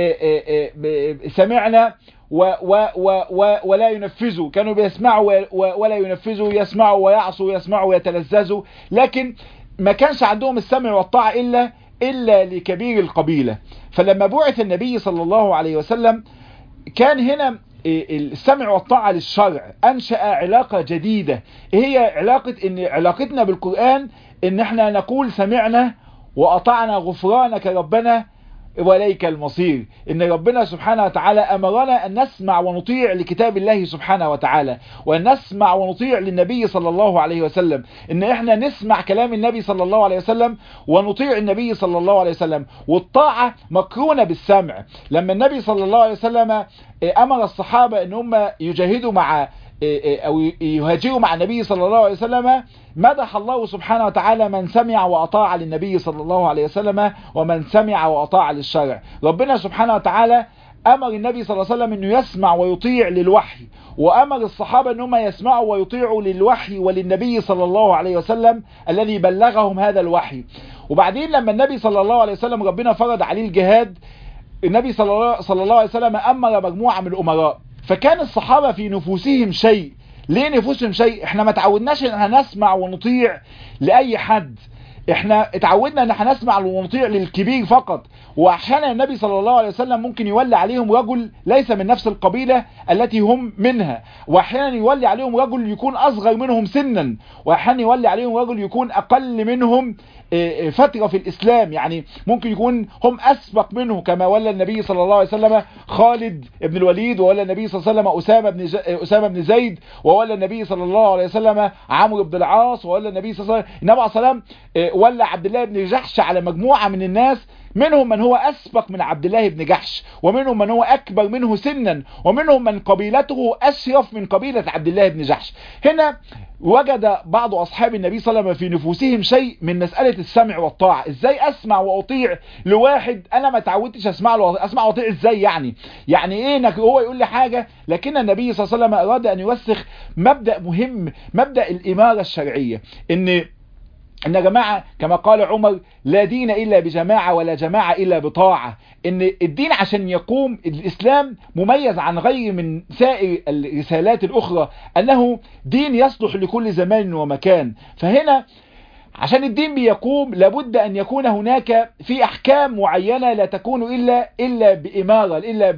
سمعنا ولا ينفذوا، كانوا بيسمعوا ولا ينفذوا، يسمعوا ويعصوا، يسمعوا ويتلذذوا، لكن ما كانش عندهم السمع والطاعة إلا لكبير القبيلة. فلما بعث النبي صلى الله عليه وسلم كان هنا السمع والطاعة للشرع، أنشأ علاقة جديدة، هي علاقتنا بالقرآن إن احنا نقول سمعنا وأطعنا غفرانك ربنا وإليك المصير. إن ربنا سبحانه وتعالى أمرنا أن نسمع ونطيع لكتاب الله سبحانه وتعالى، وأن نسمع ونطيع للنبي صلى الله عليه وسلم، إن إحنا نسمع كلام النبي صلى الله عليه وسلم ونطيع النبي صلى الله عليه وسلم. والطاعة مقرونة بالسمع. لما النبي صلى الله عليه وسلم أمر الصحابة أن هم يجاهدوا أو يهاجروا مع النبي صلى الله عليه وسلم، مدح الله سبحانه وتعالى من سمع وأطاع للنبي صلى الله عليه وسلم ومن سمع وأطاع للشرع. ربنا سبحانه وتعالى أمر النبي صلى الله عليه وسلم أنه يسمع ويطيع للوحي، وأمر الصحابة أنهم يسمعوا ويطيعوا للوحي وللنبي صلى الله عليه وسلم الذي بلغهم هذا الوحي. وبعدين لما النبي صلى الله عليه وسلم ربنا فرض عليه الجهاد، النبي صلى الله عليه وسلم أمر مجموعة من الأمراء، فكان الصحابة في نفوسهم شيء. ليه نفوسهم شيء؟ احنا ما تعودناش ان احنا نسمع ونطيع لأي حد، احنا اتعودنا ان احنا نسمع ونطيع للكبير فقط. واحيانا النبي صلى الله عليه وسلم ممكن يولي عليهم رجل ليس من نفس القبيلة التي هم منها، واحيانا يولي عليهم رجل يكون اصغر منهم سنا، واحيانا يولي عليهم رجل يكون اقل منهم فترة في الإسلام، يعني ممكن يكون هم أسبق منه، كما ولى النبي صلى الله عليه وسلم خالد بن الوليد، وولى النبي صلى الله عليه وسلم أسامة بن زيد، وولى النبي صلى الله عليه وسلم عمرو بن العاص، وولى النبي صلى الله عليه وسلم. النبي عليه الصلاة والسلام ولا عبد الله بن جحش على مجموعة من الناس، منهم من هو أسبق من عبد الله بن جحش، ومنهم من هو أكبر منه سنا، ومنهم من قبيلته أشرف من قبيلة عبد الله بن جحش. هنا وجد بعض أصحاب النبي صلى الله عليه وسلم في نفوسهم شيء من مسألة السمع والطاعة. إزاي أسمع وأطيع لواحد أنا ما تعودتش أسمع وأطيع؟ إزاي يعني إيه إنك هو يقول لي حاجة؟ لكن النبي صلى الله عليه وسلم أراد أن يوسخ مبدأ مهم، مبدأ الإمارة الشرعية، إن يا جماعة كما قال عمر: لا دين إلا بجماعة ولا جماعة إلا بطاعة. إن الدين عشان يقوم، الإسلام مميز عن غير من سائر الرسالات الأخرى أنه دين يصلح لكل زمان ومكان. فهنا عشان الدين بيقوم لابد أن يكون هناك في أحكام معينة لا تكون إلا بإمارة، إلا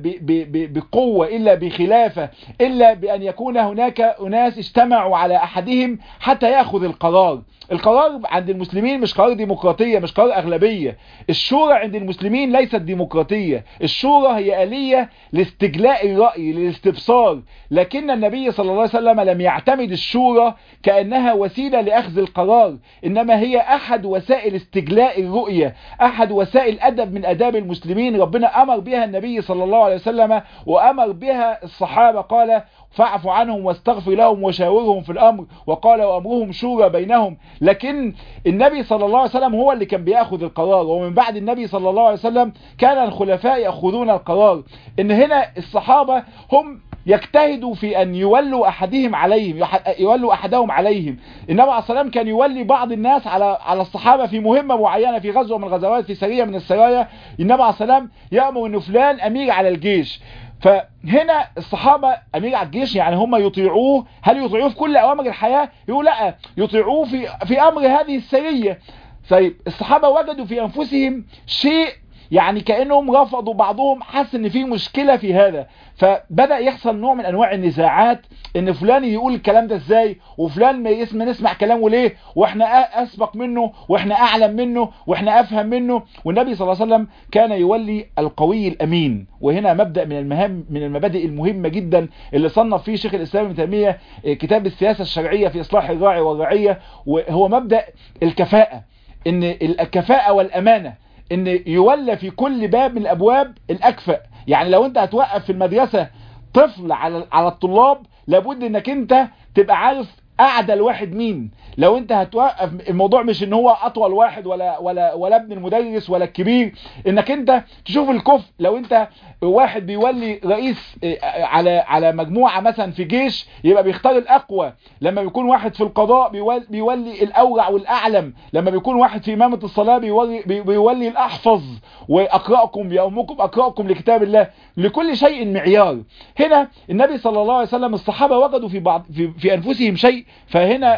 بقوة، إلا بخلافة، إلا بأن يكون هناك أناس اجتمعوا على أحدهم حتى يأخذ القرار. القرار عند المسلمين مش قرار ديمقراطية، مش قرار أغلبية. الشورى عند المسلمين ليست ديمقراطية، الشورى هي آلية لاستجلاء الرأي، للاستبصار. لكن النبي صلى الله عليه وسلم لم يعتمد الشورى كأنها وسيلة لأخذ القرار، إنما هي أحد وسائل استجلاء الرؤية، أحد وسائل أدب من أداب المسلمين ربنا أمر بها النبي صلى الله عليه وسلم وأمر بها الصحابة. قال: فاعف عنهم واستغفر لهم وشاورهم في الأمر، وقال: وأمرهم شورى بينهم. لكن النبي صلى الله عليه وسلم هو اللي كان بيأخذ القرار، ومن بعد النبي صلى الله عليه وسلم كان الخلفاء يأخذون القرار. إن هنا الصحابة هم يجتهدوا في أن يولوا أحدهم عليهم، يولوا أحدهم عليهم. النبي عليه الصلاة والسلام كان يولي بعض الناس على الصحابة في مهمة معينة، في غزوة من الغزوات، في سرية من السرايا. النبي عليه الصلاة والسلام يأمر إنه فلان أمير على الجيش. فهنا الصحابة أمير على الجيش، يعني هم يطيعوه. هل يطيعوه في كل أوامر الحياة؟ يقول لا، يطيعوه في أمر هذه السرية. طيب الصحابة وجدوا في أنفسهم شيء، يعني كأنهم رفضوا، بعضهم حس ان في مشكلة في هذا، فبدأ يحصل نوع من انواع النزاعات، ان فلان يقول الكلام ده ازاي، وفلان ما نسمع كلامه ليه، واحنا اسبق منه، واحنا اعلم منه، واحنا افهم منه. والنبي صلى الله عليه وسلم كان يولي القوي الامين. وهنا مبدأ من المبادئ المهمة جدا اللي صنف فيه شيخ الاسلام ابن تيمية كتاب السياسة الشرعية في اصلاح الراعي والرعية، وهو مبدأ الكفاءة. ان الكفاءة والامانة، ان يولى في كل باب من الابواب الاكفأ. يعني لو انت هتوقف في المدرسة طفل على الطلاب، لابد انك انت تبقى عارف اعدل واحد مين. لو انت هتوقف، الموضوع مش ان هو اطول واحد ولا ابن المدرس ولا الكبير، انك انت تشوف الكفء. لو انت واحد بيولي رئيس على مجموعة مثلا في جيش، يبقى بيختار الاقوى. لما بيكون واحد في القضاء بيولي الاورع والاعلم. لما بيكون واحد في امامة الصلاة بيولي الاحفظ واقرأكم، يأمكم اقرأكم لكتاب الله. لكل شيء معيار. هنا النبي صلى الله عليه وسلم الصحابة وجدوا في انفسهم شيء. فهنا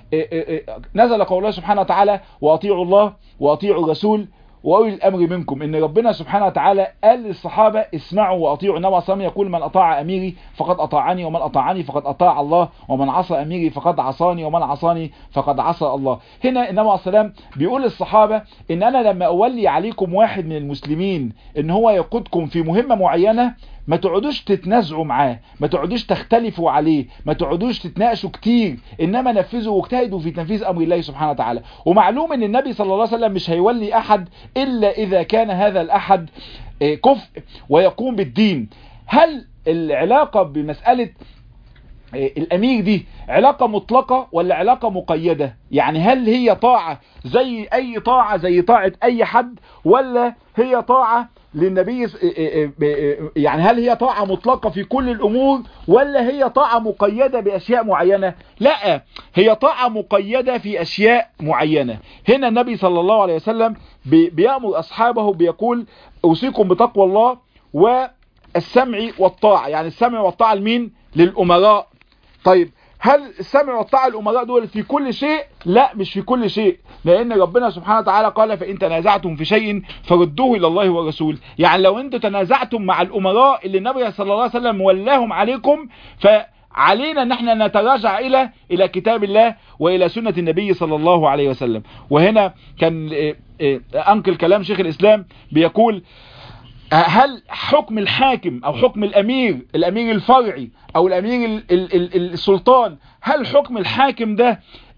نزل قول الله سبحانه وتعالى: وأطيعوا الله وأطيعوا الرسول وأولي الأمر منكم. إن ربنا سبحانه وتعالى قال للصحابة: اسمعوا وأطيعوا. النبي صلى الله عليه وسلم يقول: من أطاع أميري فقد أطاعني، ومن أطاعني فقد أطاع الله، ومن عصى أميري فقد عصاني، ومن عصاني فقد عصى الله. هنا النبي صلى الله عليه وسلم بيقول للصحابة: إن أنا لما أولي عليكم واحد من المسلمين إن هو يقودكم في مهمة معينة، ما تقعدوش تتنازعوا معاه، ما تقعدوش تختلفوا عليه، ما تقعدوش تتناقشوا كتير، انما نفذوا واجتهدوا في تنفيذ امر الله سبحانه وتعالى. ومعلوم ان النبي صلى الله عليه وسلم مش هيولي احد الا اذا كان هذا الاحد كفء ويقوم بالدين. هل العلاقة بمسألة الامير دي علاقة مطلقة ولا علاقة مقيدة؟ يعني هل هي طاعة زي اي طاعة، زي طاعة اي حد، ولا هي طاعة للنبي؟ يعني هل هي طاعة مطلقة في كل الامور، ولا هي طاعة مقيدة باشياء معينة؟ لا، هي طاعة مقيدة في اشياء معينة. هنا النبي صلى الله عليه وسلم بيأمر اصحابه بيقول: اوصيكم بتقوى الله والسمع والطاعة. يعني السمع والطاعة لمين؟ للامراء. طيب هل السمع والطاعة الأمراء دول في كل شيء؟ لا، مش في كل شيء، لأن ربنا سبحانه وتعالى قال: فإن تنازعتم في شيء فردوه إلى الله والرسول. يعني لو أنتم تنازعتم مع الأمراء اللي النبي صلى الله عليه وسلم ولاهم عليكم، فعلينا أن احنا نتراجع إلى كتاب الله وإلى سنة النبي صلى الله عليه وسلم. وهنا كان أنقل كلام شيخ الإسلام بيقول: هل حكم الحاكم او حكم الامير الفرعي او الامير السلطان، هل حكم الحاكم ده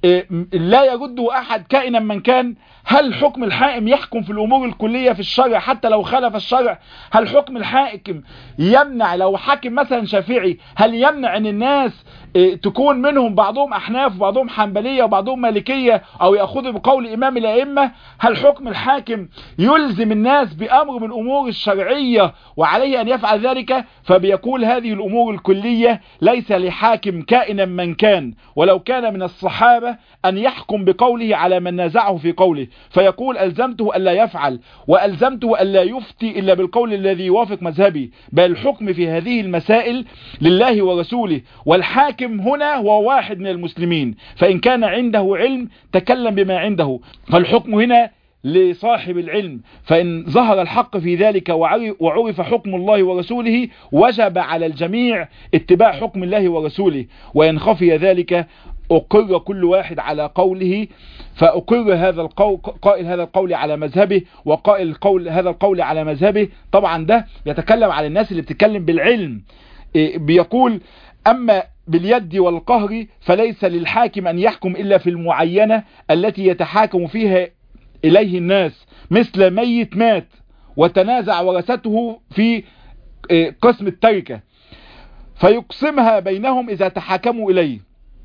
لا يرده أحد كائنا من كان. هل حكم الحاكم يحكم في الأمور الكلية في الشرع حتى لو خالف الشرع؟ هل حكم الحاكم يمنع لو حاكم مثلا شافعي هل يمنع ان الناس تكون منهم بعضهم أحناف وبعضهم حنبلية وبعضهم مالكية أو يأخذوا بقول إمام الأئمة؟ هل حكم الحاكم يلزم الناس بأمر من الأمور الشرعية وعليه أن يفعل ذلك؟ فبيقول هذه الأمور الكلية ليس لحاكم كائنا من كان ولو كان من الصحابة أن يحكم بقوله على من نازعه في قوله، فيقول ألزمته ألا يفعل وألزمته ألا يفتي إلا بالقول الذي يوافق مذهبي، بل الحكم في هذه المسائل لله ورسوله، والحاكم هنا هو واحد من المسلمين، فإن كان عنده علم تكلم بما عنده، فالحكم هنا لصاحب العلم، فإن ظهر الحق في ذلك وعرف حكم الله ورسوله وجب على الجميع اتباع حكم الله ورسوله، وإن خفي ذلك أقر كل واحد على قوله، فأقر هذا القول قائل هذا القول على مذهبه وقائل هذا القول على مذهبه. طبعا ده يتكلم على الناس اللي بتتكلم بالعلم. بيقول أما باليد والقهر فليس للحاكم أن يحكم إلا في المعينة التي يتحاكم فيها إليه الناس، مثل ميت مات وتنازع ورثته في قسم التركة فيقسمها بينهم إذا تحاكموا إليه،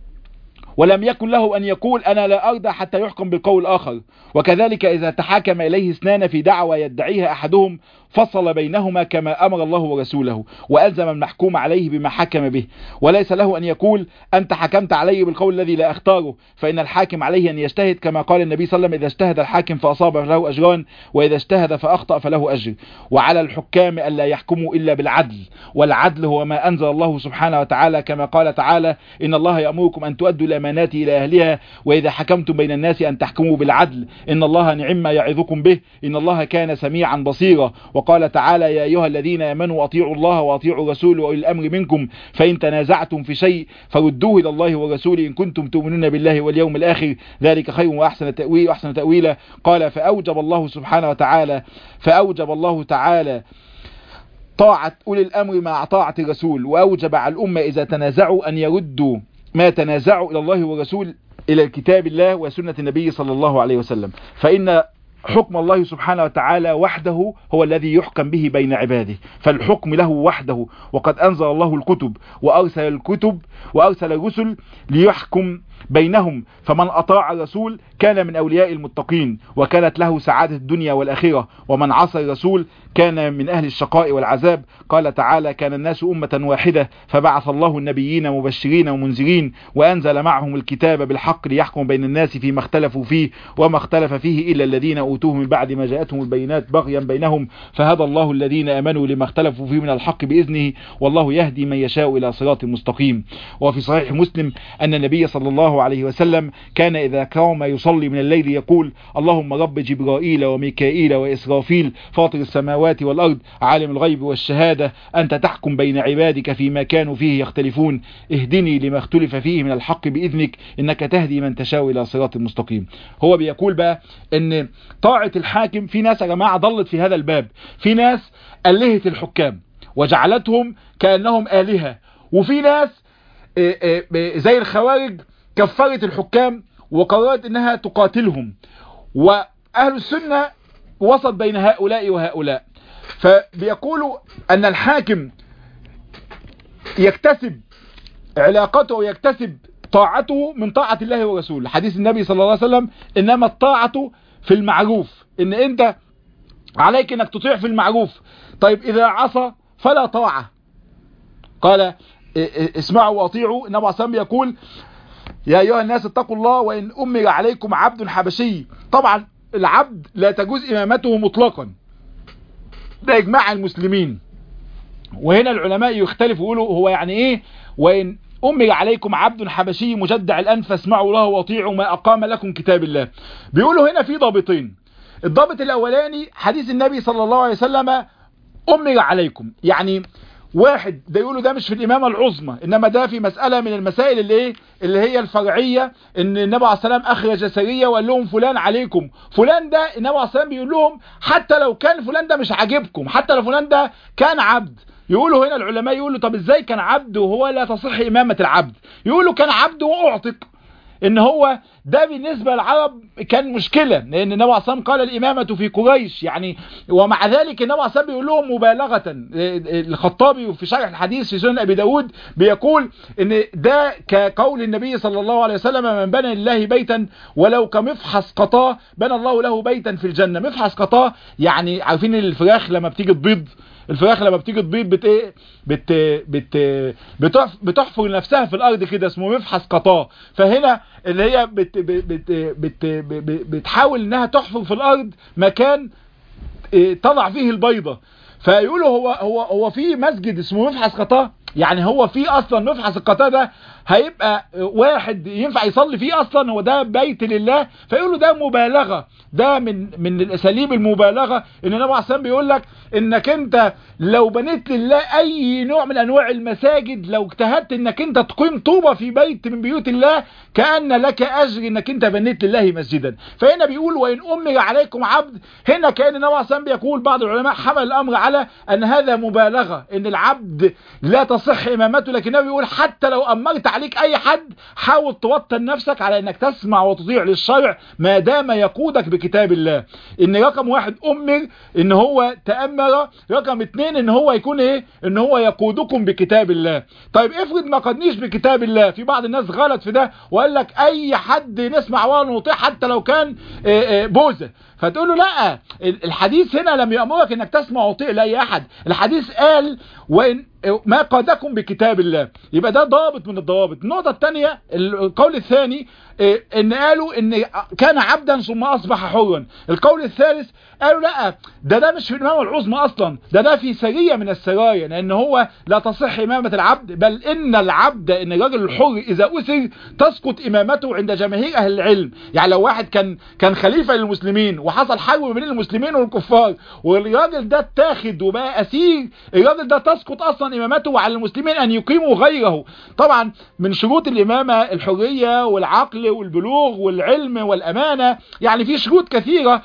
ولم يكن له أن يقول أنا لا أرضى حتى يحكم بالقول الآخر. وكذلك إذا تحاكم إليه اثنان في دعوى يدعيها أحدهم فصل بينهما كما أمر الله ورسوله وألزم المحكوم عليه بما حكم به، وليس له أن يقول أنت حكمت علي بالقول الذي لا أختاره، فإن الحاكم عليه أن يجتهد كما قال النبي صلى الله عليه وسلم إذا اجتهد الحاكم فأصاب فله أجران وإذا اجتهد فأخطأ فله أجر. وعلى الحكام ألا يحكموا إلا بالعدل، والعدل هو ما أنزل الله سبحانه وتعالى كما قال تعالى إن الله يأمركم أن تؤدوا الأمانات إلى أهلها وإذا حكمتم بين الناس أن تحكموا بالعدل إن الله نعم ما يعظكم به إن الله كان سميعا بصيرا. وقال تعالى يا أيها الذين آمنوا أطيعوا الله وأطيعوا الرسول وأولي الأمر منكم فإن تنازعتم في شيء فردوه إلى الله ورسوله إن كنتم تؤمنون بالله واليوم الآخر ذلك خير وأحسن تأويلا. قال فأوجب الله تعالى طاعة أولي الأمر مع طاعة الرسول، وأوجب على الأمة إذا تنازعوا أن يردوا ما تنازعوا إلى الله ورسول إلى الكتاب الله وسنة النبي صلى الله عليه وسلم، فإن حكم الله سبحانه وتعالى وحده هو الذي يحكم به بين عباده، فالحكم له وحده، وقد أنزل الله الكتب وأرسل الرسل ليحكم بينهم، فمن أطاع الرسول كان من أولياء المتقين وكانت له سعادة الدنيا والآخرة، ومن عصى الرسول كان من أهل الشقاء والعذاب. قال تعالى كان الناس أمة واحدة فبعث الله النبيين مبشرين ومنذرين وأنزل معهم الكتاب بالحق ليحكم بين الناس فيما اختلفوا فيه وما اختلف فيه إلا الذين أوتوه من بعد ما جاءتهم البينات بغيا بينهم فهدى الله الذين آمنوا لما اختلفوا فيه من الحق بإذنه والله يهدي من يشاء إلى صراط مستقيم. وفي صحيح مسلم أن النبي صلى الله عليه وسلم كان إذا قام يصلي من الليل يقول اللهم رب جبرائيل وميكائيل وإسرافيل فاطر السماوات والأرض عالم الغيب والشهادة أنت تحكم بين عبادك فيما كانوا فيه يختلفون اهدني لما اختلف فيه من الحق بإذنك إنك تهدي من تشاء إلى صراط مستقيم. هو بيقول بقى ان طاعة الحاكم في ناس يا جماعة ضلت في هذا الباب، في ناس ألهت الحكام وجعلتهم كأنهم آلهة، وفي ناس زي الخوارج كفرت الحكام وقررت انها تقاتلهم، واهل السنة وسط بين هؤلاء وهؤلاء. فبيقولوا ان الحاكم يكتسب علاقته ويكتسب طاعته من طاعة الله ورسوله. حديث النبي صلى الله عليه وسلم انما الطاعة في المعروف، ان انت عليك انك تطيع في المعروف. طيب اذا عصى فلا طاعة. قال اسمعوا واطيعوا. النبي عليه الصلاة والسلام يقول يا أيها الناس اتقوا الله وإن أمر عليكم عبد حبشي. طبعا العبد لا تجوز إمامته مطلقا، ده إجماع المسلمين. وهنا العلماء يختلفوا يقولوا هو يعني إيه وإن أمر عليكم عبد حبشي مجدع الأنف فاسمعوا له واطيعوا ما أقام لكم كتاب الله. بيقولوا هنا في ضابطين. الضابط الأولاني حديث النبي صلى الله عليه وسلم أمر عليكم، يعني واحد ده يقولوا ده مش في الإمامة العظمى، إنما ده في مسألة من المسائل اللي هي الفرعية، إن النبي عليه السلام أخرج سرية وقال لهم فلان عليكم، فلان ده النبي عليه السلام بيقول لهم حتى لو كان فلان ده مش عاجبكم، حتى لو فلان ده كان عبد. يقولوا هنا العلماء يقولوا طب إزاي كان عبد وهو لا تصح إمامة العبد؟ يقولوا كان عبد وأعتق. ان هو ده بالنسبة للعرب كان مشكلة، لان النبي عليه الصلاة والسلام قال الامامة في قريش يعني، ومع ذلك النبي عليه الصلاة والسلام بيقول لهم مبالغة. الخطابي في شرح الحديث في سنن ابي داود بيقول ان ده كقول النبي صلى الله عليه وسلم: من بنى لله بيتا ولو كمفحص قطاه بنى الله له بيتا في الجنة. مفحص قطاه يعني عارفين الفراخ لما بتيجي تبيض، الفراخ لما بتيجي تبيض بتحفر نفسها في الارض كده، اسمه مفحص قطاه. فهنا اللي هي بتحاول انها تحفر في الارض مكان تضع فيه البيضة. فيقولوا هو في مسجد اسمه مفحص قطاه، يعني هو في اصلا مفحص القطاه ده هيبقى واحد ينفع يصلي فيه اصلا؟ هو ده بيت لله؟ فيقولوا ده مبالغة، ده من الاساليب المبالغة. ان النبي عليه الصلاة والسلام بيقول لك انك انت لو بنيت لله اي نوع من انواع المساجد، لو اجتهدت انك انت تقيم طوبة في بيت من بيوت الله، كأن لك اجر انك انت بنيت لله مسجدا. فهنا بيقول: وان امر عليكم عبد. هنا كأن النبي عليه الصلاة والسلام بيقول، بعض العلماء حمل الامر على ان هذا مبالغة، ان العبد لا تصح امامته، لكن النبي بيقول حتى لو امرت عليك اي حد حاول توطن نفسك على انك تسمع وتطيع للشرع ما دام يقودك بكتاب الله. ان رقم واحد امر ان هو تأمر، رقم اتنين ان هو يكون ايه؟ ان هو يقودكم بكتاب الله. طيب افرض ما قدنيش بكتاب الله، في بعض الناس غلط في ده وقال لك اي حد نسمع ونطيع حتى لو كان بوزة، فتقول له لا، الحديث هنا لم يأمرك انك تسمع وتطيع لاي احد، الحديث قال وان ما قادكم بكتاب الله. يبقى ده ضابط من الضوابط. النقطة الثانية، القول الثاني ان قالوا ان كان عبدا ثم اصبح حرا. القول الثالث قالوا لا، ده مش في الامامة العظمى اصلا، ده في سرية من السرايا، لان هو لا تصح امامة العبد، بل ان العبد، ان الرجل الحر اذا اسر تسقط امامته عند جماهير اهل العلم. يعني لو واحد كان خليفة للمسلمين وحصل حرب بين المسلمين والكفار والراجل ده اتاخد وبقى اسير، الراجل ده تسقط اصلا امامته، وعلى المسلمين ان يقيموا غيره. طبعا من شروط الامامة الحرية والعقل والبلوغ والعلم والامانة، يعني في شروط كثيرة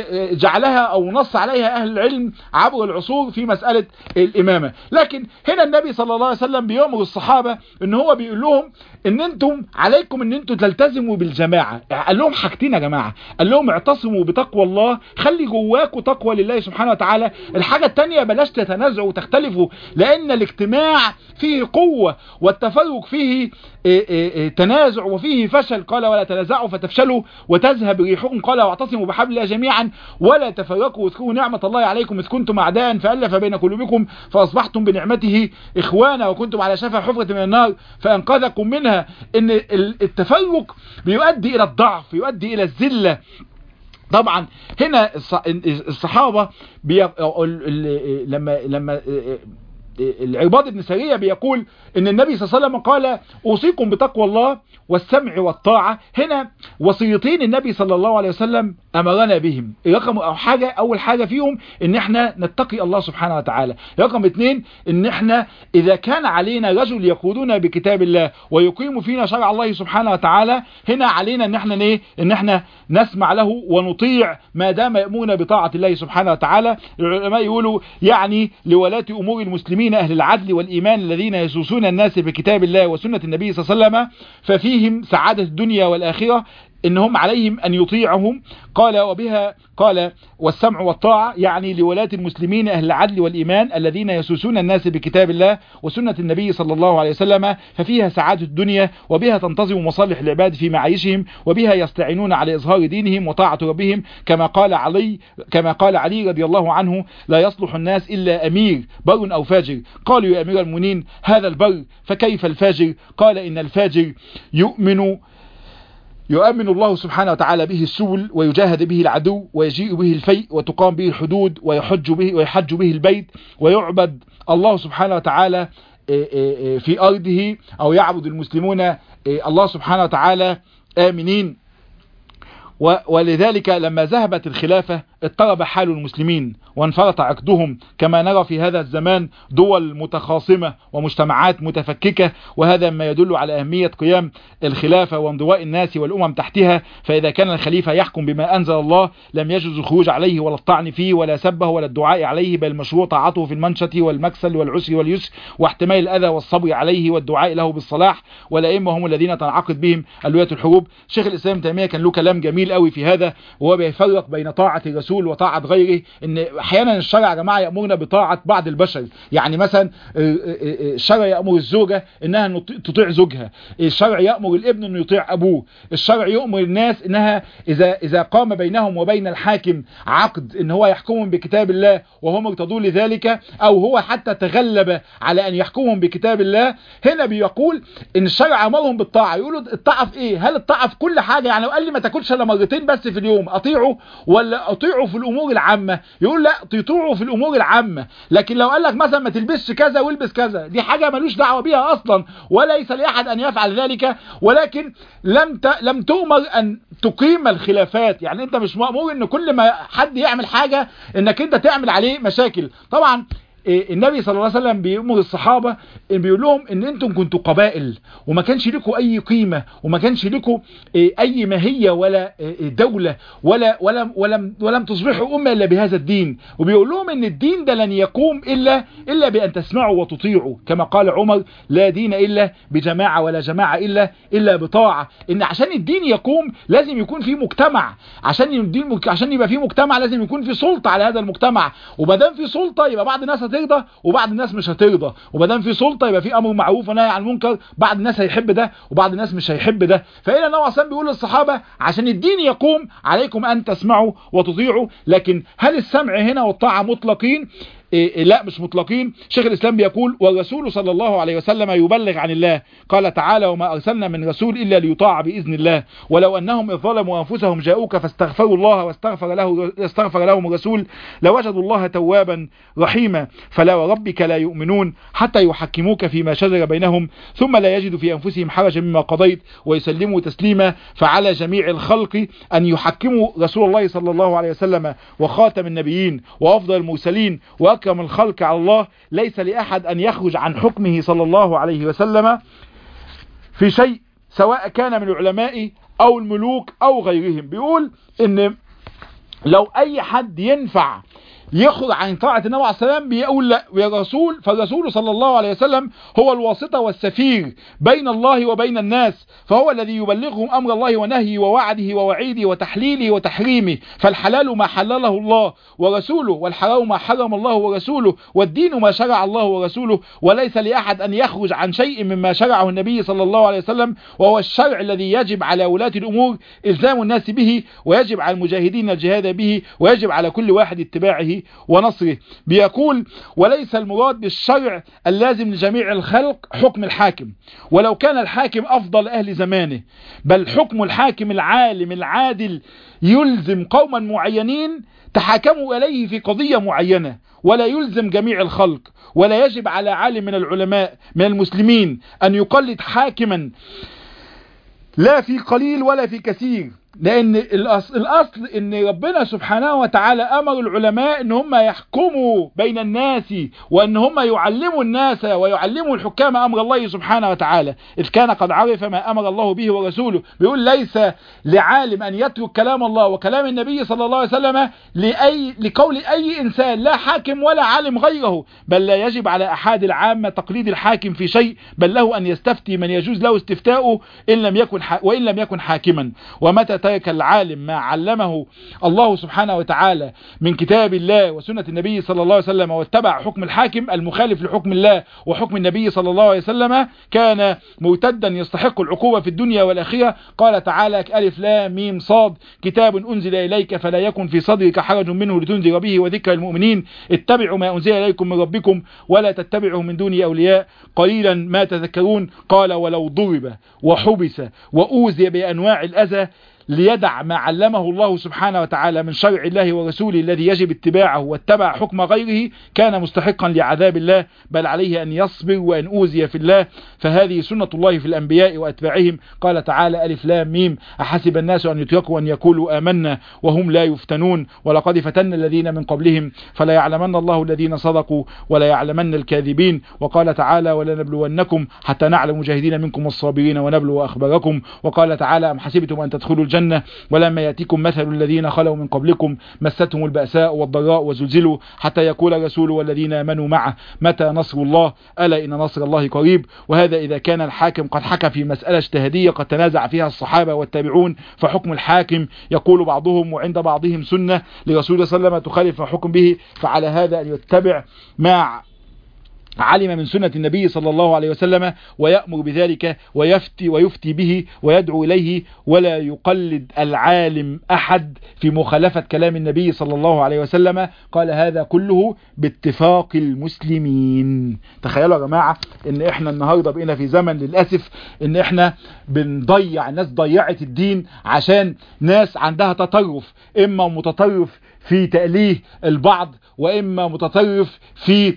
جعلها او نص عليها اهل العلم عبر العصور في مسألة الامامة. لكن هنا النبي صلى الله عليه وسلم بيأمر الصحابة ان هو بيقول لهم ان انتم عليكم ان انتم تلتزموا بالجماعة. قال لهم حاجتين يا جماعة، قال لهم اعتصموا بتقوى الله، خلي جواكوا تقوى لله سبحانه وتعالى. الحاجة التانية بلاش تتنازعوا وتختلفوا، لان الاجتماع فيه قوة والتفرق فيه تنازع وفيه فشل. قال ولا تنازعوا فتفشلوا وتذهب ريحكم. قال واعتصموا بحبل الله جميعا ولا تفرقوا واذكروا نعمة الله عليكم إذ كنتم أعداء فألف بين قلوبكم فأصبحتم بنعمته إخوانا وكنتم على شفا حفرة من النار فأنقذكم منها. إن التفرق بيؤدي إلى الضعف، يؤدي إلى الذلة. طبعا هنا الصحابة لما العباد بن سرية بيقول ان النبي صلى الله عليه وسلم قال اوصيكم بتقوى الله والسمع والطاعة. هنا وصيتين النبي صلى الله عليه وسلم امرنا بهم. رقم اول حاجة فيهم ان احنا نتقي الله سبحانه وتعالى. رقم اتنين ان احنا اذا كان علينا رجل يقودنا بكتاب الله ويقيم فينا شرع الله سبحانه وتعالى، هنا علينا ان احنا نسمع له ونطيع ما دام يأمرنا بطاعة الله سبحانه وتعالى. العلماء يقولوا يعني لولاة امور المسلمين أهل العدل والإيمان الذين يسوسون الناس بكتاب الله وسنة النبي صلى الله عليه وسلم ففيهم سعادة الدنيا والآخرة، إنهم عليهم أن يطيعهم. قال والسمع والطاعة، يعني لولاة المسلمين أهل العدل والإيمان الذين يسوسون الناس بكتاب الله وسنة النبي صلى الله عليه وسلم ففيها سعادة الدنيا وبها تنتظم مصالح العباد في معايشهم وبها يستعينون على إظهار دينهم وطاعة ربهم، كما قال علي رضي الله عنه لا يصلح الناس إلا أمير بر أو فاجر. قالوا يا أمير المؤمنين هذا البر فكيف الفاجر؟ قال إن الفاجر يؤمن الله سبحانه وتعالى به السبل ويجاهد به العدو ويجيء به الفيء وتقام به الحدود ويحج به البيت ويعبد الله سبحانه وتعالى في أرضه، أو يعبد المسلمون الله سبحانه وتعالى آمنين. ولذلك لما ذهبت الخلافة اضطرب حال المسلمين وانفرط عقدهم، كما نرى في هذا الزمان دول متخاصمة ومجتمعات متفككة، وهذا ما يدل على أهمية قيام الخلافة وانضواء الناس والأمم تحتها. فإذا كان الخليفة يحكم بما أنزل الله لم يجوز الخروج عليه ولا الطعن فيه ولا سبه ولا الدعاء عليه، بل مشروع طاعته في المنشط والمكسل والعسر واليسر واحتمال الأذى والصبر عليه والدعاء له بالصلاح، والأئمة هم الذين تنعقد بهم ألوية الحروب. شيخ الإسلام تيمية كان له كلام جميل قوي في هذا، وهو بيفرق بين طاعة الرسول وطاعة غيره. إن أحيانا الشرع يا جماعة يأمرنا بطاعة بعض البشر، يعني مثلا الشرع يأمر الزوجة إنها تطيع زوجها، الشرع يأمر الابن إنه يطيع أبوه، الشرع يأمر الناس إنها إذا قام بينهم وبين الحاكم عقد إن هو يحكمهم بكتاب الله وهم ارتضوا لذلك، أو هو حتى تغلب على أن يحكمهم بكتاب الله، هنا بيقول إن الشرع أمرهم بالطاعة. يقولوا الطاعة في إيه؟ هل الطاعة في كل حاجة؟ يعني لو قال لي ما تاكلش إلا مرتين بس في اليوم أطيعه، ولا أطيعه في الأمور العامة؟ يقول لا، تطيعه في الأمور العامة. لكن لو قال لك مثلا ما تلبسش كذا والبس كذا، دي حاجة ملوش دعوة بيها أصلا، وليس لأحد أن يفعل ذلك. ولكن لم تؤمر أن تقيم الخلافات، يعني أنت مش مأمور أن كل ما حد يعمل حاجة أنك أنت تعمل عليه مشاكل. طبعا النبي صلى الله عليه وسلم بيأمر الصحابة، بيقول لهم ان انتم كنتوا قبائل وما كانش لكم اي قيمة وما كانش لكم اي ماهية ولا دولة ولم تصبحوا امة الا بهذا الدين. وبيقول لهم ان الدين ده لن يقوم الا بان تسمعوا وتطيعوا، كما قال عمر: لا دين الا بجماعة ولا جماعة الا بطاعة. ان عشان الدين يقوم لازم يكون في مجتمع، عشان يبقى في مجتمع لازم يكون في سلطة على هذا المجتمع، وما دام في سلطة يبقى بعض الناس هترضى وبعض الناس مش هترضى، وما دام في سلطه يبقى في امر معروف ونهي عن المنكر، بعض الناس هيحب ده وبعض الناس مش هيحب ده. فإلى النبي صلى بيقول للصحابه عشان الدين يقوم عليكم ان تسمعوا وتطيعوا. لكن هل السمع هنا والطاعه مطلقين؟ لا، مش مطلقين. شيخ الإسلام بيقول: والرسول صلى الله عليه وسلم يبلغ عن الله، قال تعالى: وما أرسلنا من رسول إلا ليطاع بإذن الله، ولو أنهم إذ ظلموا أنفسهم جاءوك فاستغفروا الله واستغفر لهم الرسول لوجدوا الله توابا رحيما، فلا وربك لا يؤمنون حتى يحكموك فيما شجر بينهم ثم لا يجدوا في أنفسهم حرجا مما قضيت ويسلموا تسليما. فعلى جميع الخلق أن يحكموا رسول الله صلى الله عليه وسلم وخاتم النبيين وأفضل المرسلين وأكرم الخلق على الله. ليس لأحد أن يخرج عن حكمه صلى الله عليه وسلم في شيء، سواء كان من العلماء أو الملوك أو غيرهم. بيقول إن لو أي حد ينفع يخرج عن طاعة النبي عليه السلام بيقول لا، فالرسول صلى الله عليه وسلم هو الواسطة والسفير بين الله وبين الناس، فهو الذي يبلغهم أمر الله ونهيه ووعده ووعيده وتحليله وتحريمه. فالحلال ما حلله الله ورسوله، والحرام ما حرم الله ورسوله، والدين ما شرع الله ورسوله. وليس لأحد أن يخرج عن شيء مما شرعه النبي صلى الله عليه وسلم، وهو الشرع الذي يجب على ولاة الأمور إلزام الناس به، ويجب على المجاهدين الجهاد به، ويجب على كل واحد اتباعه ونصره. بيقول: وليس المراد بالشرع اللازم لجميع الخلق حكم الحاكم، ولو كان الحاكم أفضل أهل زمانه، بل حكم الحاكم العالم العادل يلزم قوما معينين تحاكموا إليه في قضية معينة، ولا يلزم جميع الخلق. ولا يجب على عالم من العلماء من المسلمين أن يقلد حاكما لا في قليل ولا في كثير، لأن الأصل إن ربنا سبحانه وتعالى أمر العلماء إن هم يحكموا بين الناس، وإن هم يعلموا الناس ويعلموا الحكام أمر الله سبحانه وتعالى، إذ كان قد عرف ما أمر الله به ورسوله. بيقول: ليس لعالم أن يترك كلام الله وكلام النبي صلى الله عليه وسلم لقول أي إنسان، لا حاكم ولا عالم غيره، بل لا يجب على أحد العامة تقليد الحاكم في شيء، بل له أن يستفتي من يجوز له استفتاؤه وإن لم يكن حاكما. ومتى ترك العالم ما علمه الله سبحانه وتعالى من كتاب الله وسنة النبي صلى الله عليه وسلم واتبع حكم الحاكم المخالف لحكم الله وحكم النبي صلى الله عليه وسلم، كان مرتدا يستحق العقوبة في الدنيا والآخرة. قال تعالى: ألف لام ميم صاد، كتاب أنزل إليك فلا يكن في صدرك حرج منه لتنذر به وذكر المؤمنين، اتبعوا ما أنزل إليكم من ربكم ولا تتبعوا من دونه أولياء قليلا ما تذكرون. قال: ولو ضرب وحبس وأوذي بأنواع الأذى ليدع ما علمه الله سبحانه وتعالى من شرع الله ورسوله الذي يجب اتباعه واتبع حكم غيره كان مستحقا لعذاب الله، بل عليه أن يصبر وأن أوذي في الله، فهذه سنة الله في الأنبياء وأتباعهم. قال تعالى: ألف لام ميم، أحسب الناس أن يتركوا أن يقولوا آمنا وهم لا يفتنون، ولقد فتن الذين من قبلهم فلا يعلمن الله الذين صدقوا ولا يعلمن الكاذبين. وقال تعالى: ولنبلونكم حتى نعلم مجاهدين منكم والصابرين ونبلو أخباركم. وقال تعالى: أم حسبتم أن تدخلوا الجنة ولما يأتيكم مثل الذين خلوا من قبلكم مستهم البأساء والضراء وزلزلوا حتى يقول الرسول والذين آمنوا معه متى نصر الله، ألا إن نصر الله قريب. وهذا إذا كان الحاكم قد حكى في مسألة اجتهادية قد تنازع فيها الصحابة والتابعون، فحكم الحاكم يقول بعضهم وعند بعضهم سنة لرسول الله صلى الله عليه وسلم تخالف حكم به، فعلى هذا أن يتبع ما علم من سنة النبي صلى الله عليه وسلم ويأمر بذلك ويفتي به ويدعو إليه، ولا يقلد العالم أحد في مخالفة كلام النبي صلى الله عليه وسلم. قال هذا كله باتفاق المسلمين. تخيلوا يا جماعة ان احنا النهاردة بقينا في زمن للأسف ان احنا بنضيع، الناس ضيعت الدين عشان ناس عندها تطرف، اما متطرف في تأليه البعض، واما متطرف في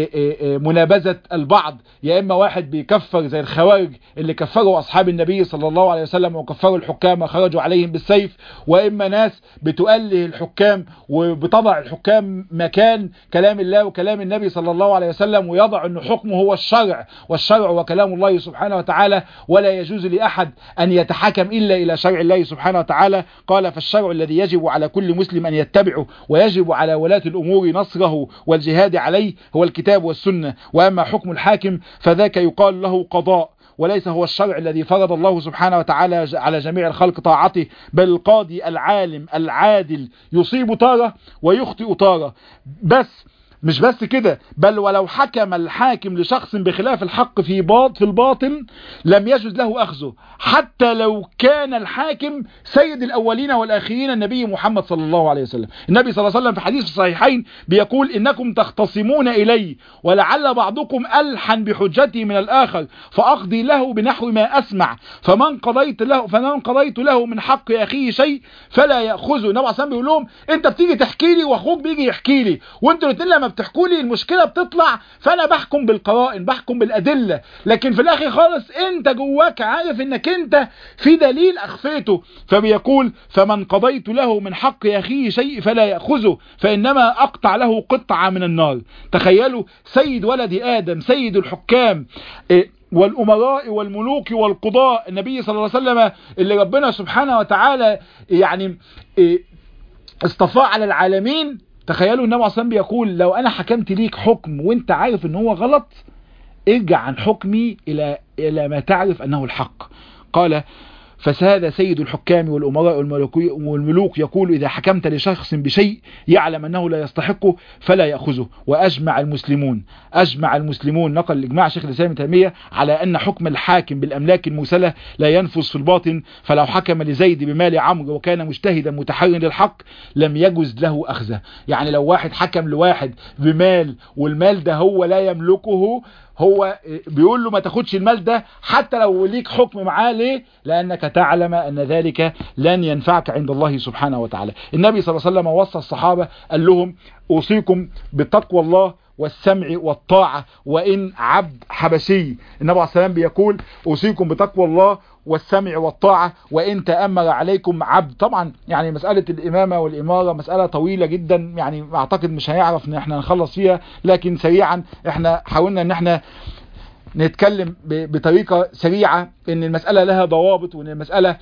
منابذة البعض، يا اما واحد بيكفر زي الخوارج اللي كفروا اصحاب النبي صلى الله عليه وسلم وكفروا الحكام وخرجوا عليهم بالسيف، واما ناس بتؤله الحكام وبتضع الحكام مكان كلام الله وكلام النبي صلى الله عليه وسلم، ويضع انه حكمه هو الشرع والشرع وكلام الله سبحانه وتعالى، ولا يجوز لأحد ان يتحكم الا الى شرع الله سبحانه وتعالى. قال: فالشرع الذي يجب على كل مسلم ان يتبعه ويجب على ولاة الامور نصره والجهاد عليه هو الكتاب والسنة، واما حكم الحاكم فذاك يقال له قضاء، وليس هو الشرع الذي فرض الله سبحانه وتعالى على جميع الخلق طاعته، بل القاضي العالم العادل يصيب طارة ويخطئ طارة. مش بس كده، بل ولو حكم الحاكم لشخص بخلاف الحق في الباطل لم يجوز له أخذه، حتى لو كان الحاكم سيد الأولين والآخرين النبي محمد صلى الله عليه وسلم. النبي صلى الله عليه وسلم في حديث الصحيحين بيقول: إنكم تختصمون إلي ولعل بعضكم ألحن بحجتي من الآخر فأقضي له بنحو ما أسمع، فمن قضيت له من حق أخيه شيء فلا يأخذه. النبي صلى الله عليه وسلم بيقول لهم: أنت بتيجي تحكي لي وأخوك بيجي يحكي لي، وأنتوا الاثنين لما بتحكوا لي المشكلة بتطلع، فأنا بحكم بالقرائن بحكم بالأدلة، لكن في الآخر خالص أنت جواك عارف أنك أنت في دليل أخفيته. فبيقول: فمن قضيت له من حق أخيه شيء فلا يأخذه فإنما أقطع له قطعة من النار. تخيلوا سيد ولد آدم، سيد الحكام والأمراء والملوك والقضاء، النبي صلى الله عليه وسلم اللي ربنا سبحانه وتعالى يعني اصطفاه على العالمين. تخيلوا النبي صلى الله عليه وسلم بيقول: لو انا حكمت ليك حكم وانت عارف ان هو غلط، ارجع عن حكمي الى ما تعرف انه الحق. قال: فهذا سيد الحكام والأمراء والملوك يقول: إذا حكمت لشخص بشيء يعلم أنه لا يستحقه فلا يأخذه. وأجمع المسلمون نقل الإجماع شيخ الإسلام ابن تيمية على أن حكم الحاكم بالأملاك المرسلة لا ينفذ في الباطن، فلو حكم لزيد بمال عمرو وكان مجتهدا متحريا للحق لم يجوز له أخذه. يعني لو واحد حكم لواحد بمال والمال ده هو لا يملكه، هو بيقول له ما تاخدش المال ده حتى لو ليك حكم معاه. ليه؟ لأنك تعلم أن ذلك لن ينفعك عند الله سبحانه وتعالى. النبي صلى الله عليه وسلم وصى الصحابة قال لهم: أوصيكم بتقوى الله والسمع والطاعة وإن عبد حبشي. النبي عليه السلام بيقول: أوصيكم بتقوى الله والسمع والطاعة وإن تأمر عليكم عبد. طبعا يعني مسألة الإمامة والإمارة مسألة طويلة جدا، يعني أعتقد مش هيعرف إن احنا نخلص فيها، لكن سريعا احنا حاولنا إن احنا نتكلم بطريقة سريعة إن المسألة لها ضوابط، وإن المسألة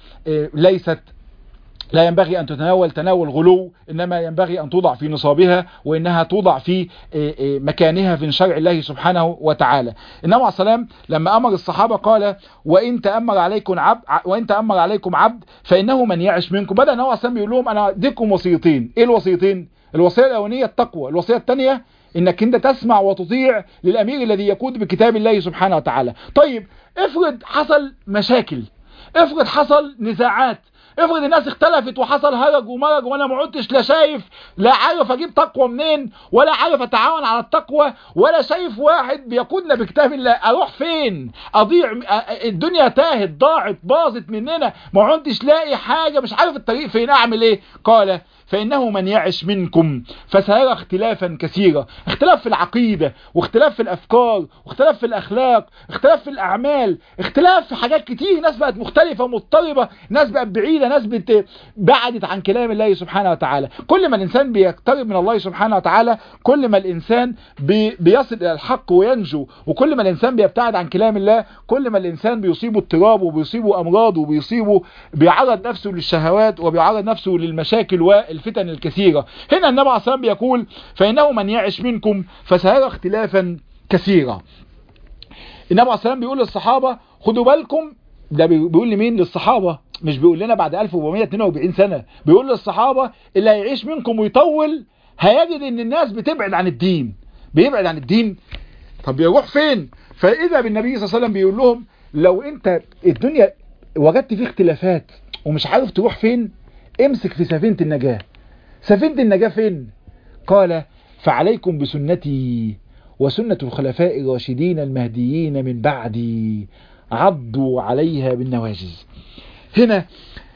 لا ينبغي أن تناول غلو، إنما ينبغي أن توضع في نصابها، وإنها توضع في مكانها في شرع الله سبحانه وتعالى. النبي عليه السلام لما أمر الصحابة قال: وإن تأمر عليكم عبد فإنه من يعش منكم. بدأ النبي عليه السلام بيقول لهم: أنا أديكم وصيتين. إيه الوصيتين؟ الوصية الأولانية التقوى، الوصية الثانية إنك أنت تسمع وتطيع للأمير الذي يقود بكتاب الله سبحانه وتعالى. طيب افرض حصل مشاكل، افرض حصل نزاعات افرض الناس اختلفت وحصل هرج ومرج وانا ما عدتش لا شايف، لا عارف اجيب تقوى منين، ولا عارف اتعاون على التقوى، ولا شايف واحد بيقودنا بكتاب الله، اروح فين؟ اضيع، الدنيا تاهت، ضاعت، باظت مننا، ما عدتش لاقي حاجة، مش عارف الطريق فين، اعمل ايه؟ قال فإنه من يعش منكم فسيرى اختلافا كثيرا. اختلاف في العقيدة، واختلاف في الأفكار، واختلاف في الأخلاق، اختلاف في الأعمال، اختلاف في حاجات كتير. ناس بقت مختلفة مضطربة، ناس بقت بعيدة، ناس بعدت عن كلام الله سبحانه وتعالى. كل ما الإنسان بيقترب من الله سبحانه وتعالى كل ما الإنسان بيصل إلى الحق وينجو، وكل ما الإنسان بيبتعد عن كلام الله كل ما الإنسان بيصيبه اضطراب وبيصيبه أمراض بيعرض نفسه للشهوات وبيعرض نفسه للمشاكل والفتن الكثيرة. هنا النبي عليه الصلاة والسلام بيقول فإنه من يعش منكم فسيرى اختلافا كثيرا. النبي عليه الصلاة والسلام بيقول للصحابة خدوا بالكم، ده بيقول لمين؟ للصحابة، مش بيقول لنا بعد 1442 سنة، بيقول للصحابة اللي هيعيش منكم ويطول هيجد ان الناس بتبعد عن الدين، بيبعد عن الدين. طب يروح فين؟ فإذا بالنبي صلى الله عليه وسلم بيقول لهم لو انت الدنيا وجدت فيه اختلافات ومش عارف تروح فين، امسك في سفينة النجاة. سفينة النجاة فين؟ قال فعليكم بسنتي وسنة الخلفاء الراشدين المهديين من بعدي عضوا عليها بالنواجذ. هنا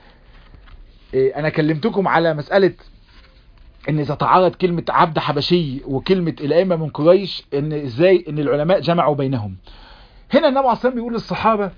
انا كلمتكم على مسألة ان اذا تعارض كلمة عبد حبشي وكلمة الائمة من قريش ان ازاي ان العلماء جمعوا بينهم. هنا النبي عليه الصلاة والسلام بيقول للصحابة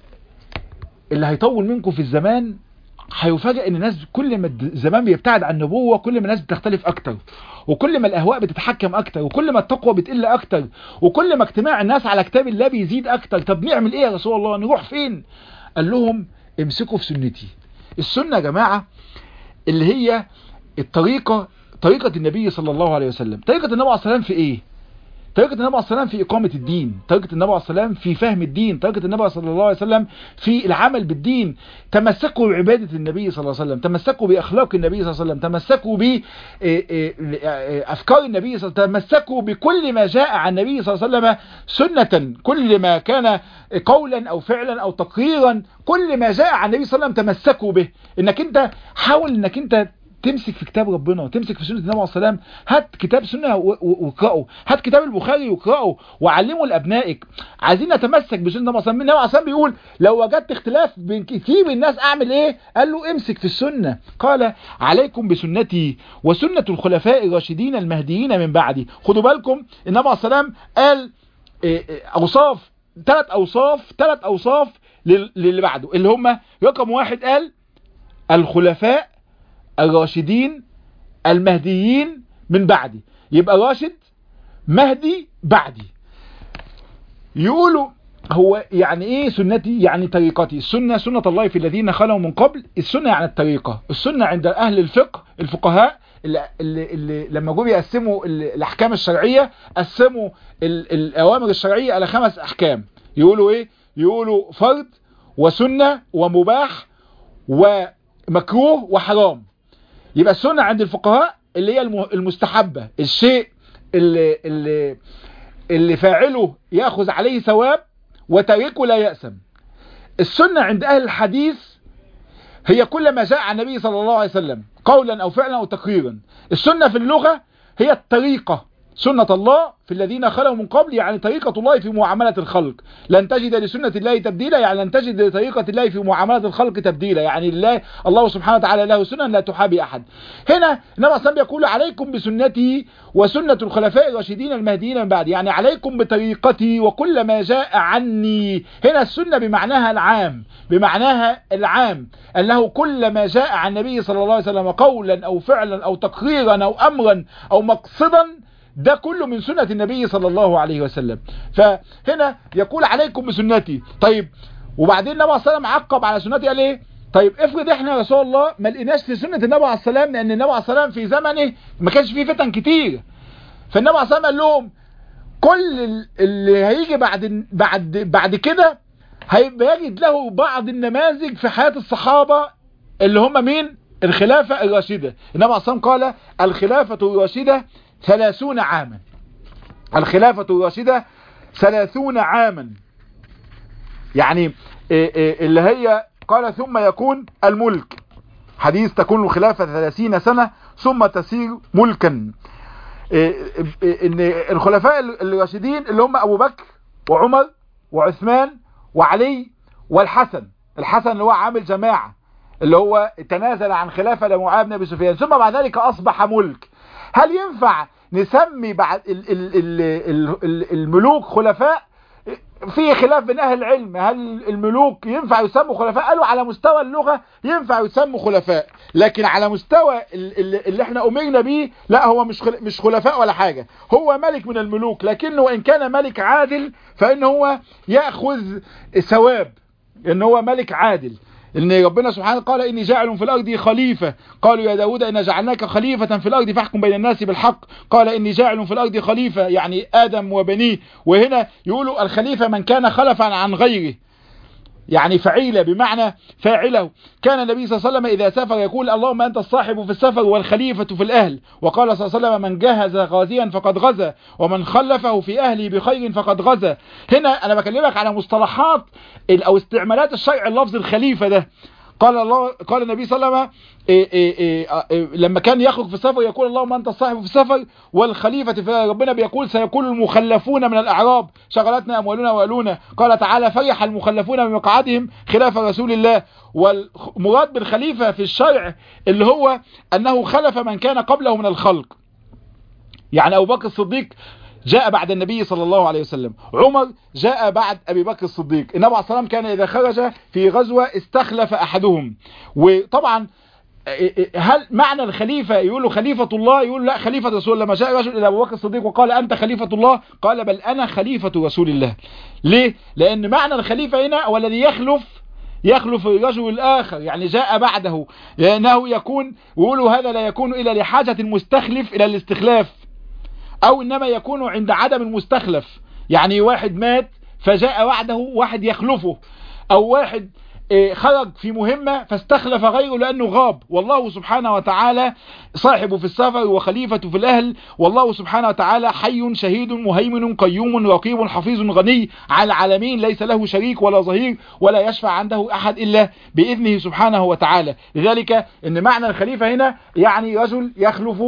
اللي هيطول منكم في الزمان هيفاجئ ان الناس كل ما الزمان بيبتعد عن النبوة كل ما الناس بتختلف اكتر، وكل ما الاهواء بتتحكم اكتر، وكل ما التقوى بتقل اكتر، وكل ما اجتماع الناس على كتاب الله بيزيد اكتر. طب نعمل ايه يا رسول الله؟ نروح فين؟ قال لهم امسكوا في سنتي. السنة يا جماعة اللي هي طريقة النبي صلى الله عليه وسلم. طريقة النبي عليه الصلاة والسلام في ايه؟ طريقة النبي عليه الصلاة والسلام في إقامة الدين، طريقة النبي عليه الصلاة والسلام في فهم الدين، طريقة النبي صلى الله عليه وسلم في العمل بالدين. تمسكوا بعبادة النبي صلى الله عليه وسلم، تمسكوا بأخلاق النبي صلى الله عليه وسلم، تمسكوا بأفكار النبي صلى الله عليه وسلم، تمسكوا بكل ما جاء عن النبي صلى الله عليه وسلم سنة، كل ما كان قولا أو فعلا أو تقريرا، كل ما جاء عن النبي صلى الله عليه وسلم تمسكوا به. إنك أنت حاول إنك أنت تمسك في كتاب ربنا وتمسك في سنة النبي عليه الصلاة والسلام. هات كتاب سنة واقرأه، هات كتاب البخاري واقرأه وعلمه لأبنائك. عايزين نتمسك بسنة النبي عليه الصلاة والسلام. النبي عليه الصلاة والسلام بيقول لو وجدت اختلاف بين كثير من الناس اعمل ايه؟ قال له امسك في السنة. قال عليكم بسنتي وسنة الخلفاء الراشدين المهديين من بعدي. خدوا بالكم النبي عليه الصلاة والسلام قال اوصاف، ثلاث اوصاف للي بعده، اللي هم رقم واحد قال الخلفاء الراشدين المهديين من بعدي. يبقى راشد مهدي بعدي. يقولوا هو يعني ايه سنتي؟ يعني طريقتي. السنة سنة الله في الذين خلوا من قبل. السنة يعني الطريقة. السنة عند اهل الفقه الفقهاء اللي لما جوا يقسموا الاحكام الشرعية قسموا الاوامر الشرعية على 5 احكام. يقولوا ايه؟ يقولوا فرض وسنة ومباح ومكروه وحرام. يبقى السنة عند الفقهاء اللي هي المستحبة، الشيء اللي فاعله يأخذ عليه ثواب وتاركه لا يأثم. السنة عند أهل الحديث هي كل ما جاء عن النبي صلى الله عليه وسلم قولا أو فعلا أو تقريرا. السنة في اللغة هي الطريقة، سنة الله في الذين خلوا من قبل، يعني طريقة الله في معاملة الخلق. لن تجد لسنة الله تبديلا، يعني لن تجد لطريقة الله في معاملة الخلق تبديلا، يعني الله سبحانه وتعالى له سنة لا تحابي أحد. هنا النبي صلى الله عليه وسلم يقول عليكم بسنتي وسنة الخلفاء الراشدين المهديين من بعد، يعني عليكم بطريقتي وكل ما جاء عني. هنا السنة بمعناها العام أنه كل ما جاء عن النبي صلى الله عليه وسلم قولا أو فعلا أو تقريرا أو أمرا أو مقصدا، ده كله من سنة النبي صلى الله عليه وسلم. فهنا يقول عليكم بسنتي. طيب وبعدين النبي عليه الصلاة والسلام عقب على سنتي قال ايه؟ طيب افرض احنا يا رسول الله ما لقيناش في سنة النبي عليه الصلاة والسلام، لان النبي عليه الصلاة والسلام في زمنه ما كانش فيه فتن كتير. فالنبي عليه الصلاة والسلام قال لهم كل اللي هيجي بعد كده هيبقى يجد له بعض النماذج في حياة الصحابة اللي هم مين؟ الخلافة الراشدة. النبي عليه الصلاة والسلام قال الخلافة الراشدة 30 عاما. الخلافة الراشدة 30 عاما، يعني اللي هي قال ثم يكون الملك حديث تكون الخلافة 30 سنة ثم تسير ملكا. ان الخلفاء الراشدين اللي هم ابو بكر وعمر وعثمان وعلي والحسن، الحسن اللي هو عامل جماعة اللي هو تنازل عن خلافة لمعاوية بن ابي سفيان، ثم بعد ذلك اصبح ملك. هل ينفع نسمي بعد الملوك خلفاء؟ في خلاف بين اهل العلم، هل الملوك ينفع يسموا خلفاء؟ قالوا على مستوى اللغة ينفع يسموا خلفاء، لكن على مستوى اللي احنا امرنا به لا، هو مش خلفاء ولا حاجة، هو ملك من الملوك، لكنه وان كان ملك عادل فان هو يأخذ ثواب ان هو ملك عادل. ان ربنا سبحانه قال اني جاعل في الارض خليفة، قالوا يا داود ان جعلناك خليفة في الارض فاحكم بين الناس بالحق، قال اني جاعل في الارض خليفة يعني ادم وبنيه. وهنا يقولوا الخليفة من كان خلفا عن غيره، يعني فعيلة بمعنى فاعله. كان النبي صلى الله عليه وسلم إذا سافر يقول اللهم أنت الصاحب في السفر والخليفة في الأهل، وقال صلى الله عليه وسلم من جهز غازيا فقد غزا ومن خلفه في أهله بخير فقد غزا. هنا أنا بكلمك على مصطلحات أو استعمالات الشرع اللفظ الخليفة ده. قال النبي صلى الله عليه وسلم لما كان يخرج في السفر يقول اللهم أنت الصاحب في السفر والخليفة في ربنا بيقول سيقول المخلفون من الأعراب شغلتنا أموالنا وأهلنا، قال تعالى فرح المخلفون بمقعدهم خلاف رسول الله. والمراد بالخليفة في الشرع اللي هو أنه خلف من كان قبله من الخلق، يعني أبو بكر الصديق جاء بعد النبي صلى الله عليه وسلم، عمر جاء بعد أبي بكر الصديق، النبي عليه الصلاة والسلام كان إذا خرج في غزوة استخلف أحدهم. وطبعا هل معنى الخليفة يقولوا خليفة الله؟ يقول لا خليفة رسول الله. لما جاء رجل إلى أبو بكر الصديق وقال أنت خليفة الله، قال بل أنا خليفة رسول الله. ليه؟ لأن معنى الخليفة هنا هو الذي يخلف الرجل الآخر، يعني جاء بعده، لأنه يكون ويقولوا هذا لا يكون إلا لحاجة المستخلف إلى الاستخلاف، او انما يكون عند عدم المستخلف، يعني واحد مات فجاء بعده واحد يخلفه، او واحد خرج في مهمة فاستخلف غيره لانه غاب. والله سبحانه وتعالى صاحب في السفر وخليفة في الاهل، والله سبحانه وتعالى حي شهيد مهيمن قيوم رقيب حفيظ غني على العالمين، ليس له شريك ولا ظهير ولا يشفع عنده احد الا باذنه سبحانه وتعالى. لذلك ان معنى الخليفة هنا يعني رجل يخلف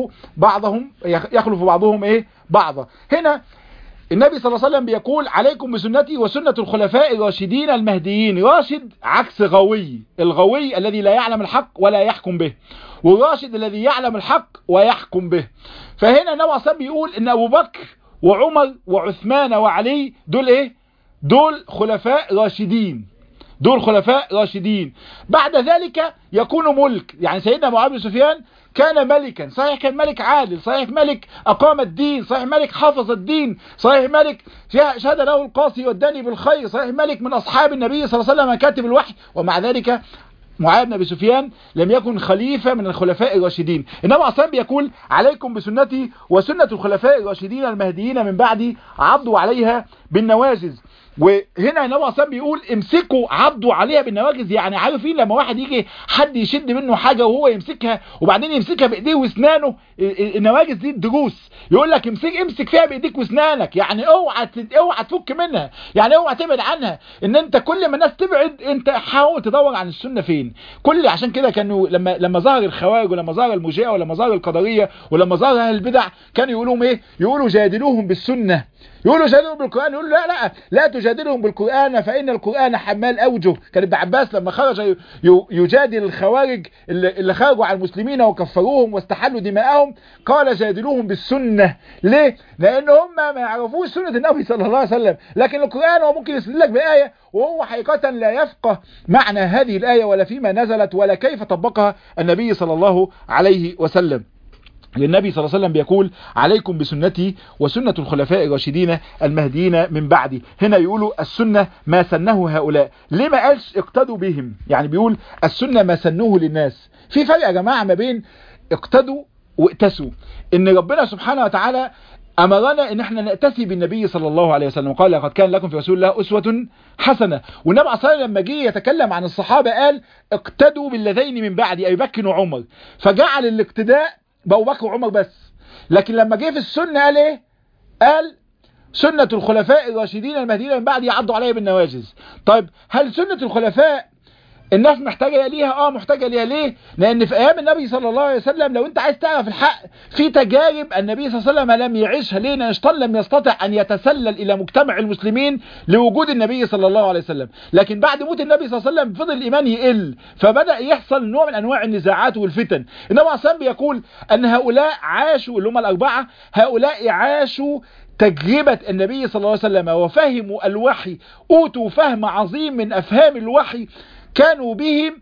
بعضهم بعضا. هنا النبي صلى الله عليه وسلم بيقول عليكم بسنتي وسنة الخلفاء الراشدين المهديين. راشد عكس غوي، الغوي الذي لا يعلم الحق ولا يحكم به، والراشد الذي يعلم الحق ويحكم به. فهنا النبي صلى الله عليه وسلم بيقول ان ابو بكر وعمر وعثمان وعلي دول دول خلفاء راشدين، دول خلفاء راشدين. بعد ذلك يكون ملك، يعني سيدنا معاوية بن سفيان كان ملكا، صحيح كان ملك عادل، صحيح ملك أقام الدين، صحيح ملك حفظ الدين، صحيح ملك شهد له القاصي والداني بالخير، صحيح ملك من أصحاب النبي صلى الله عليه وسلم كاتب الوحي، ومع ذلك معاوية بن ابي سفيان لم يكن خليفة من الخلفاء الراشدين. انما اصلا بيقول عليكم بسنتي وسنة الخلفاء الراشدين المهديين من بعدي عضوا عليها بالنواجذ. وهنا النبي اصلا بيقول امسكوا عضوا عليها بالنواجذ، يعني عارفين لما واحد يجي حد يشد منه حاجة وهو يمسكها وبعدين يمسكها بايديه واسنانه، النواجذ دي الدروس، يقول لك امسك فيها بايديك واسنانك، يعني اوعى تفك منها، يعني اوعى تبعد عنها. ان انت كل ما الناس تبعد انت حاول تدور عن السنة فين. عشان كده كانوا لما ظهر الخوارج ولما ظهر المرجئة ولما ظهر القدرية ولما ظهر اهل البدع كانوا يقولوا يقولوا جادلوهم بالسنة، يقولوا جادلوهم بالقرآن، يقولوا لا تجادلهم بالقرآن فإن القرآن حمال أوجه. كان ابن عباس لما خرج يجادل الخوارج اللي خرجوا على المسلمين وكفروهم واستحلوا دماءهم قال جادلوهم بالسنة. ليه؟ لأن هم ما يعرفوش سنة النبي صلى الله عليه وسلم، لكن القرآن هو ممكن يسلك بآية وهو حقيقة لا يفقه معنى هذه الآية ولا فيما نزلت ولا كيف طبقها النبي صلى الله عليه وسلم. النبي صلى الله عليه وسلم بيقول عليكم بسنتي وسنة الخلفاء الراشدين المهديين من بعدي. هنا يقولوا السنة ما سنه هؤلاء، ليه ما قالش اقتدوا بهم؟ يعني بيقول السنة ما سنوه للناس. في فرق يا جماعة ما بين اقتدوا واتسوا. ان ربنا سبحانه وتعالى امرنا ان احنا نأتسي بالنبي صلى الله عليه وسلم، قال لقد كان لكم في رسول الله اسوة حسنة. والنبي صلى الله عليه وسلم لما جه يتكلم عن الصحابة قال اقتدوا بالذين من بعدي ابي بكر وعمر، فجعل الاقتداء بأبو بكر وعمر بس. لكن لما جه في السنة قال ايه؟ قال سنة الخلفاء الراشدين المهديين من بعد يعضوا عليها بالنواجذ. طيب هل سنة الخلفاء الناس محتاجة ليها، محتاجة ليها. ليه؟ لان في ايام النبي صلى الله عليه وسلم لو انت عايز تعرف الحق في تجارب النبي صلى الله عليه وسلم لم يعيشها. ليه؟ لان الشيطان لم يستطع ان يتسلل الى مجتمع المسلمين لوجود النبي صلى الله عليه وسلم. لكن بعد موت النبي صلى الله عليه وسلم فضل الايمان يقل، فبدأ يحصل نوع من انواع النزاعات والفتن. النبي صلى الله عليه وسلم بيقول ان هؤلاء عاشوا، اللي هم الاربعة، هؤلاء عاشوا تجربة النبي صلى الله عليه وسلم وفهموا الوحي، اوتوا فهم عظيم من افهام الوحي، كانوا به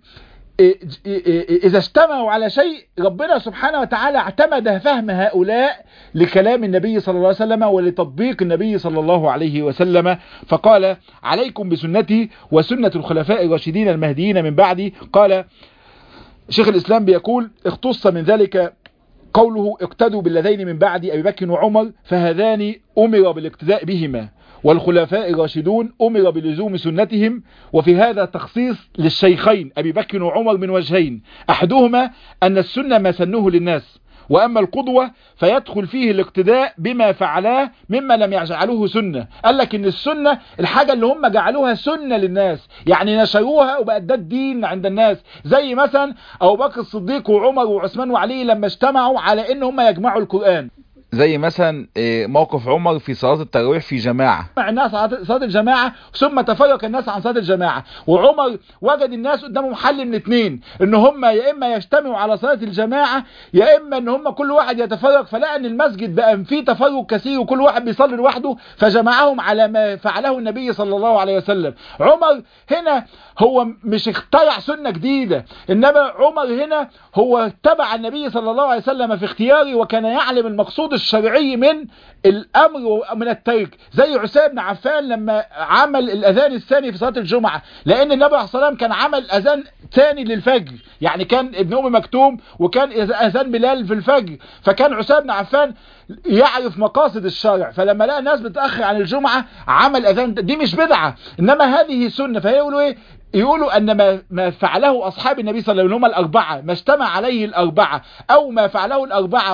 إذا اجتمعوا على شيء ربنا سبحانه وتعالى اعتمد فهم هؤلاء لكلام النبي صلى الله عليه وسلم ولتطبيق النبي صلى الله عليه وسلم. فقال عليكم بسنتي وسنة الخلفاء الراشدين المهديين من بعدي. قال شيخ الإسلام بيقول اختص من ذلك قوله اقتدوا بالذين من بعد أبي بكر وعمر، فهذان أمر بالاقتداء بهما، والخلفاء الراشدون أمر بلزوم سنتهم. وفي هذا تخصيص للشيخين أبي بكر وعمر من وجهين، أحدهما أن السنة ما سنوه للناس، وأما القدوة فيدخل فيه الاقتداء بما فعلاه مما لم يجعلوه سنة. قال لك إن السنة الحاجة اللي هم جعلوها سنة للناس، يعني نشروها وبقت ده الدين عند الناس، زي مثلا أبو بكر الصديق وعمر وعثمان وعلي لما اجتمعوا على إن هم يجمعوا القرآن، زي مثلا موقف عمر في صلاة التراويح في جماعة، مع الناس صلاة الجماعة ثم تفرق الناس عن صلاة الجماعة. وعمر وجد الناس قدامهم حل من اتنين، ان هم يا اما يجتمعوا على صلاة الجماعة يا اما ان هم كل واحد يتفرق، فلقى ان المسجد بقى فيه تفرق كثير وكل واحد بيصلي لوحده، فجمعهم على ما فعله النبي صلى الله عليه وسلم. عمر هنا هو مش اخترع سنة جديدة، انما عمر هنا هو اتبع النبي صلى الله عليه وسلم في اختياره، وكان يعلم المقصود الشرعي من الامر ومن الترك. زي عثمان بن عفان لما عمل الاذان الثاني في صلاة الجمعة، لان النبي عليه الصلاة والسلام كان عمل اذان ثاني للفجر، يعني كان ابن ام مكتوم وكان اذان بلال في الفجر، فكان عثمان بن عفان يعرف مقاصد الشرع، فلما لقى الناس بتأخر عن الجمعة عمل اذان. دي مش بدعة انما هذه سنة. فيقولوا ايه؟ يقولوا ان ما فعله اصحاب النبي صلى الله عليه وسلم هم الاربعة، ما اجتمع عليه الاربعة، او ما فعله الاربعة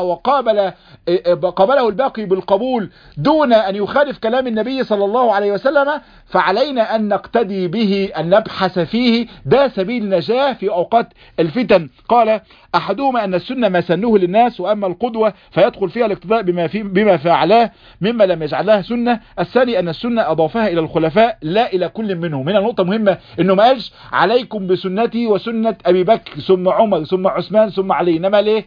وقابله الباقي بالقبول دون ان يخالف كلام النبي صلى الله عليه وسلم، فعلينا ان نقتدي به، ان نبحث فيه، ده سبيل النجاة في اوقات الفتن. قال احدهما ان السنة ما سنوه للناس، واما القدوة فيدخل فيها الاقتداء بما فعلاه مما لم يجعلها سنة. الثاني ان السنة اضافها الى الخلفاء لا الى كل منهم. هنا نقطة مهمة، انه ما قالش عليكم بسنتي وسنة ابي بكر ثم عمر ثم عثمان ثم علي، انما ليه؟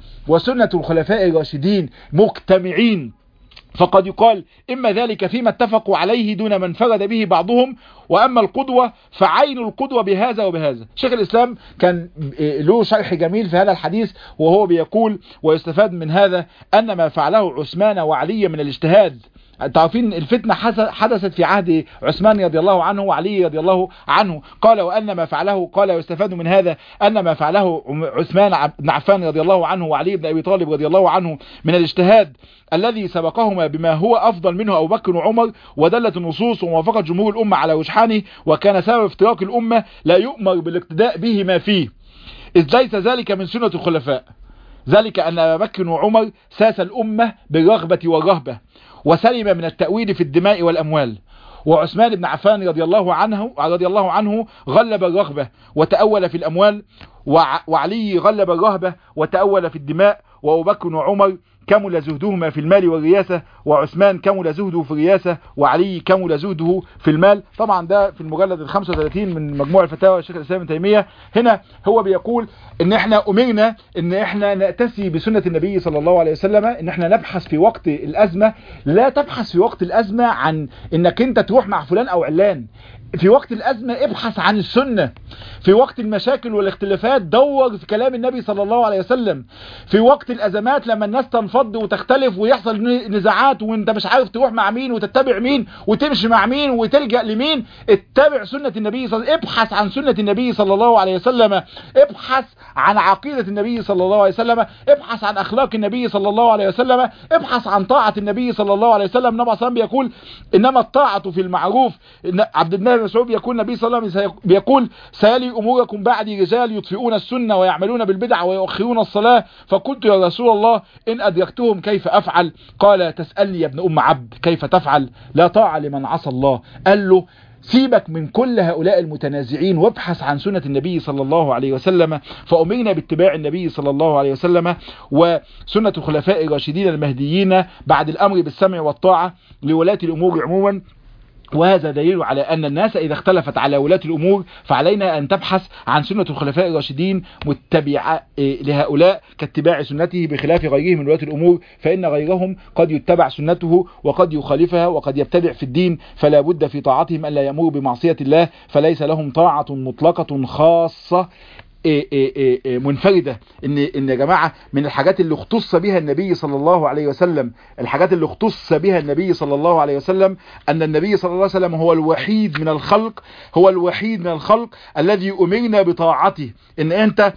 وسنة الخلفاء الراشدين مجتمعين. فقد يقال إما ذلك فيما اتفقوا عليه دون من فرد به بعضهم، وأما القدوة فعين القدوة بهذا وبهذا. شيخ الإسلام كان له شرح جميل في هذا الحديث، وهو بيقول ويستفاد من هذا أن ما فعله عثمان وعلي من الاجتهاد. تعرفين الفتنة حدثت في عهد عثمان رضي الله عنه وعلي رضي الله عنه. قال وأن ما فعله، قال ويستفاد من هذا أن ما فعله عثمان بن عفان رضي الله عنه وعلي بن أبي طالب رضي الله عنه من الاجتهاد الذي سبقهما بما هو أفضل منه أبو بكر وعمر، ودلت النصوص وموافقة جمهور الأمة على رجحانه، وكان سبب افتراق الأمة لا يؤمر بالاقتداء به ما فيه، إذ ليس ذلك من سنة الخلفاء. ذلك أن أبا بكر وعمر ساس الأمة بالرغبة والرهبة، وسلم من التأويل في الدماء والأموال. وعثمان بن عفان رضي الله عنه غلب الرغبة وتأول في الأموال، وعلي غلب الرهبة وتأول في الدماء. وأبو بكر وعمر كمل زهدهما في المال والرياسة، وعثمان كمل زهده في الرياسة، وعلي كمل زهده في المال. طبعا ده في المجلد 35 من مجموع الفتاوى الشيخ الإسلام ابن تيمية. هنا هو بيقول ان احنا امرنا ان احنا نأتسي بسنة النبي صلى الله عليه وسلم، ان احنا نبحث في وقت الأزمة. لا تبحث في وقت الأزمة عن انك انت تروح مع فلان او علان. في وقت الأزمة ابحث عن السنة. في وقت المشاكل والاختلافات دور في كلام النبي صلى الله عليه وسلم. في وقت الأزمات لما الناس تنفض وتختلف ويحصل نزاعات وانت مش عارف تروح مع مين وتتبع مين وتمشي مع مين وتلجأ لمين، اتبع سنة النبي ابحث عن سنة النبي صلى الله عليه وسلم، ابحث عن عقيدة النبي صلى الله عليه وسلم، ابحث عن أخلاق النبي صلى الله عليه وسلم، ابحث عن طاعة النبي صلى الله عليه وسلم. النبي صلى الله عليه وسلم بيقول إنما الطاعة في المعروف. عبد الله بن مسعود يقول النبي صلى الله عليه وسلم بيقول سيلي أموركم بعدي رجال يطفئون السنة ويعملون بالبدع ويؤخرون الصلاة، فقلت يا رسول الله إن أدركتهم كيف أفعل؟ قال تسألني يا ابن أم عبد كيف تفعل؟ لا طاعة لمن عصى الله. قال له سيبك من كل هؤلاء المتنازعين وابحث عن سنة النبي صلى الله عليه وسلم. فأمرنا باتباع النبي صلى الله عليه وسلم وسنة الخلفاء الراشدين المهديين بعد الأمر بالسمع والطاعة لولاة الأمور عموما. وهذا دليل على أن الناس إذا اختلفت على ولاة الأمور فعلينا أن تبحث عن سنة الخلفاء الراشدين متبعة لهؤلاء كاتباع سنته، بخلاف غيرهم من ولاة الأمور، فإن غيرهم قد يتبع سنته وقد يخالفها وقد يبتدع في الدين، فلا بد في طاعتهم ألا يأمروا بمعصية الله، فليس لهم طاعة مطلقة خاصة منفردة. ان يا جماعة من الحاجات اللي اختص بها النبي صلى الله عليه وسلم، الحاجات اللي اختص بها النبي صلى الله عليه وسلم ان النبي صلى الله عليه وسلم هو الوحيد من الخلق الذي امرنا بطاعته. ان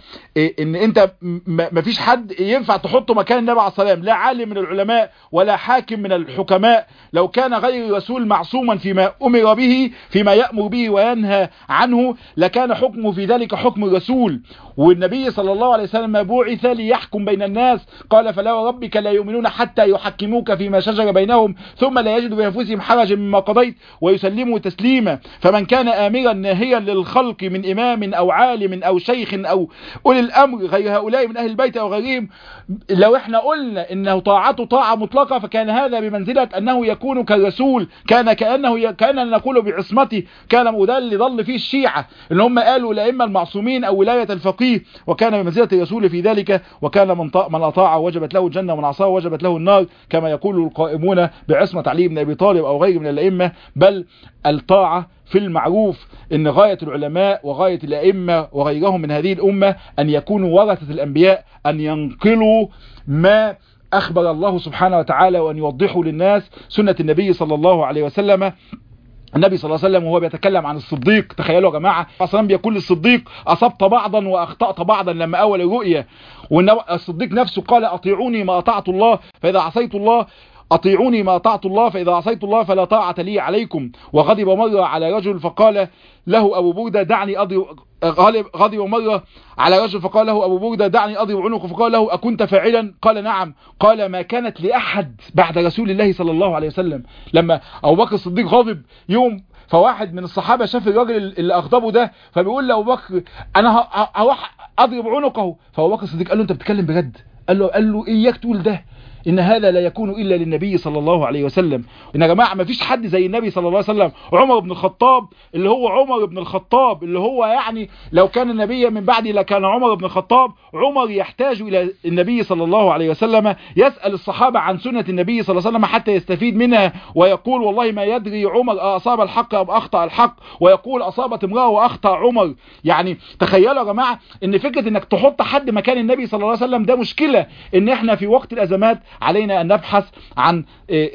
انت ما فيش حد ينفع تحطه مكان النبي عليه الصلاة والسلام، لا عالم من العلماء ولا حاكم من الحكماء. لو كان غير الرسول معصوما فيما امر به، فيما يأمر به وينهى عنه، لكان حكمه في ذلك حكم الرسول. والنبي صلى الله عليه وسلم بعث ليحكم بين الناس، قال فلا وربك لا يؤمنون حتى يحكموك فيما شجر بينهم ثم لا يجدوا بأنفسهم حرجا مما قضيت ويسلموا تسليما. فمن كان آمرا ناهيا للخلق من إمام أو عالم أو شيخ أو أولي الأمر غير هؤلاء من أهل البيت أو غيرهم، لو احنا قلنا إنه طاعته طاعة مطلقة فكان هذا بمنزلة أنه يكون كالرسول، كان نقول بعصمته. كان وده اللي ضل فيه الشيعة، إن هم قالوا لا إما المعصومين أو ولاية الفقيه، وكان بمنزلة الرسول في ذلك. وكان من أطاع وجبت له الجنة ومن عصاه وجبت له النار، كما يقول القائمون بعصمة علي بن أبي طالب أو غيره من الأئمة. بل الطاعة في المعروف، إن غاية العلماء وغاية الأئمة وغيرهم من هذه الأمة أن يكونوا ورثة الأنبياء، أن ينقلوا ما أخبر الله سبحانه وتعالى وأن يوضحوا للناس سنة النبي صلى الله عليه وسلم. النبي صلى الله عليه وسلم وهو بيتكلم عن الصديق، تخيلوا يا جماعة، اصلا بيقول للصديق أصبت بعضا وأخطأت بعضا لما أول الرؤية. والصديق نفسه قال أطيعوني ما أطعت الله فإذا عصيت الله، أطيعوني ما أطعت الله فإذا عصيت الله فلا طاعة لي عليكم. وغضب مرة على رجل فقال له أبو بردة دعني أضرب، غضب مرة على رجل فقال له أبو بردة دعني أضرب عنقه، فقال له أكنت فاعلا؟ قال نعم. قال ما كانت لأحد بعد رسول الله صلى الله عليه وسلم. لما أبو بكر الصديق غضب يوم، فواحد من الصحابة شاف الراجل اللي أغضبه ده، فبيقول له أبو بكر أنا هروح أضرب عنقه. فأبو بكر الصديق قال له أنت بتتكلم بجد؟ قال له إياك تقول ده، إن هذا لا يكون إلا للنبي صلى الله عليه وسلم. إن يا جماعة ما فيش حد زي النبي صلى الله عليه وسلم. عمر بن الخطاب اللي هو عمر بن الخطاب اللي هو يعني لو كان النبي من بعدي لكان عمر بن الخطاب. عمر يحتاج إلى النبي صلى الله عليه وسلم، يسأل الصحابة عن سنة النبي صلى الله عليه وسلم حتى يستفيد منها، ويقول والله ما يدري عمر أصاب الحق أم أخطأ الحق، ويقول أصابت امرأة وأخطأ عمر. يعني تخيلوا يا جماعة إن فكرة إنك تحط حد مكان النبي صلى الله عليه وسلم ده مشكلة. إن إحنا في وقت الأزمات علينا أن نبحث عن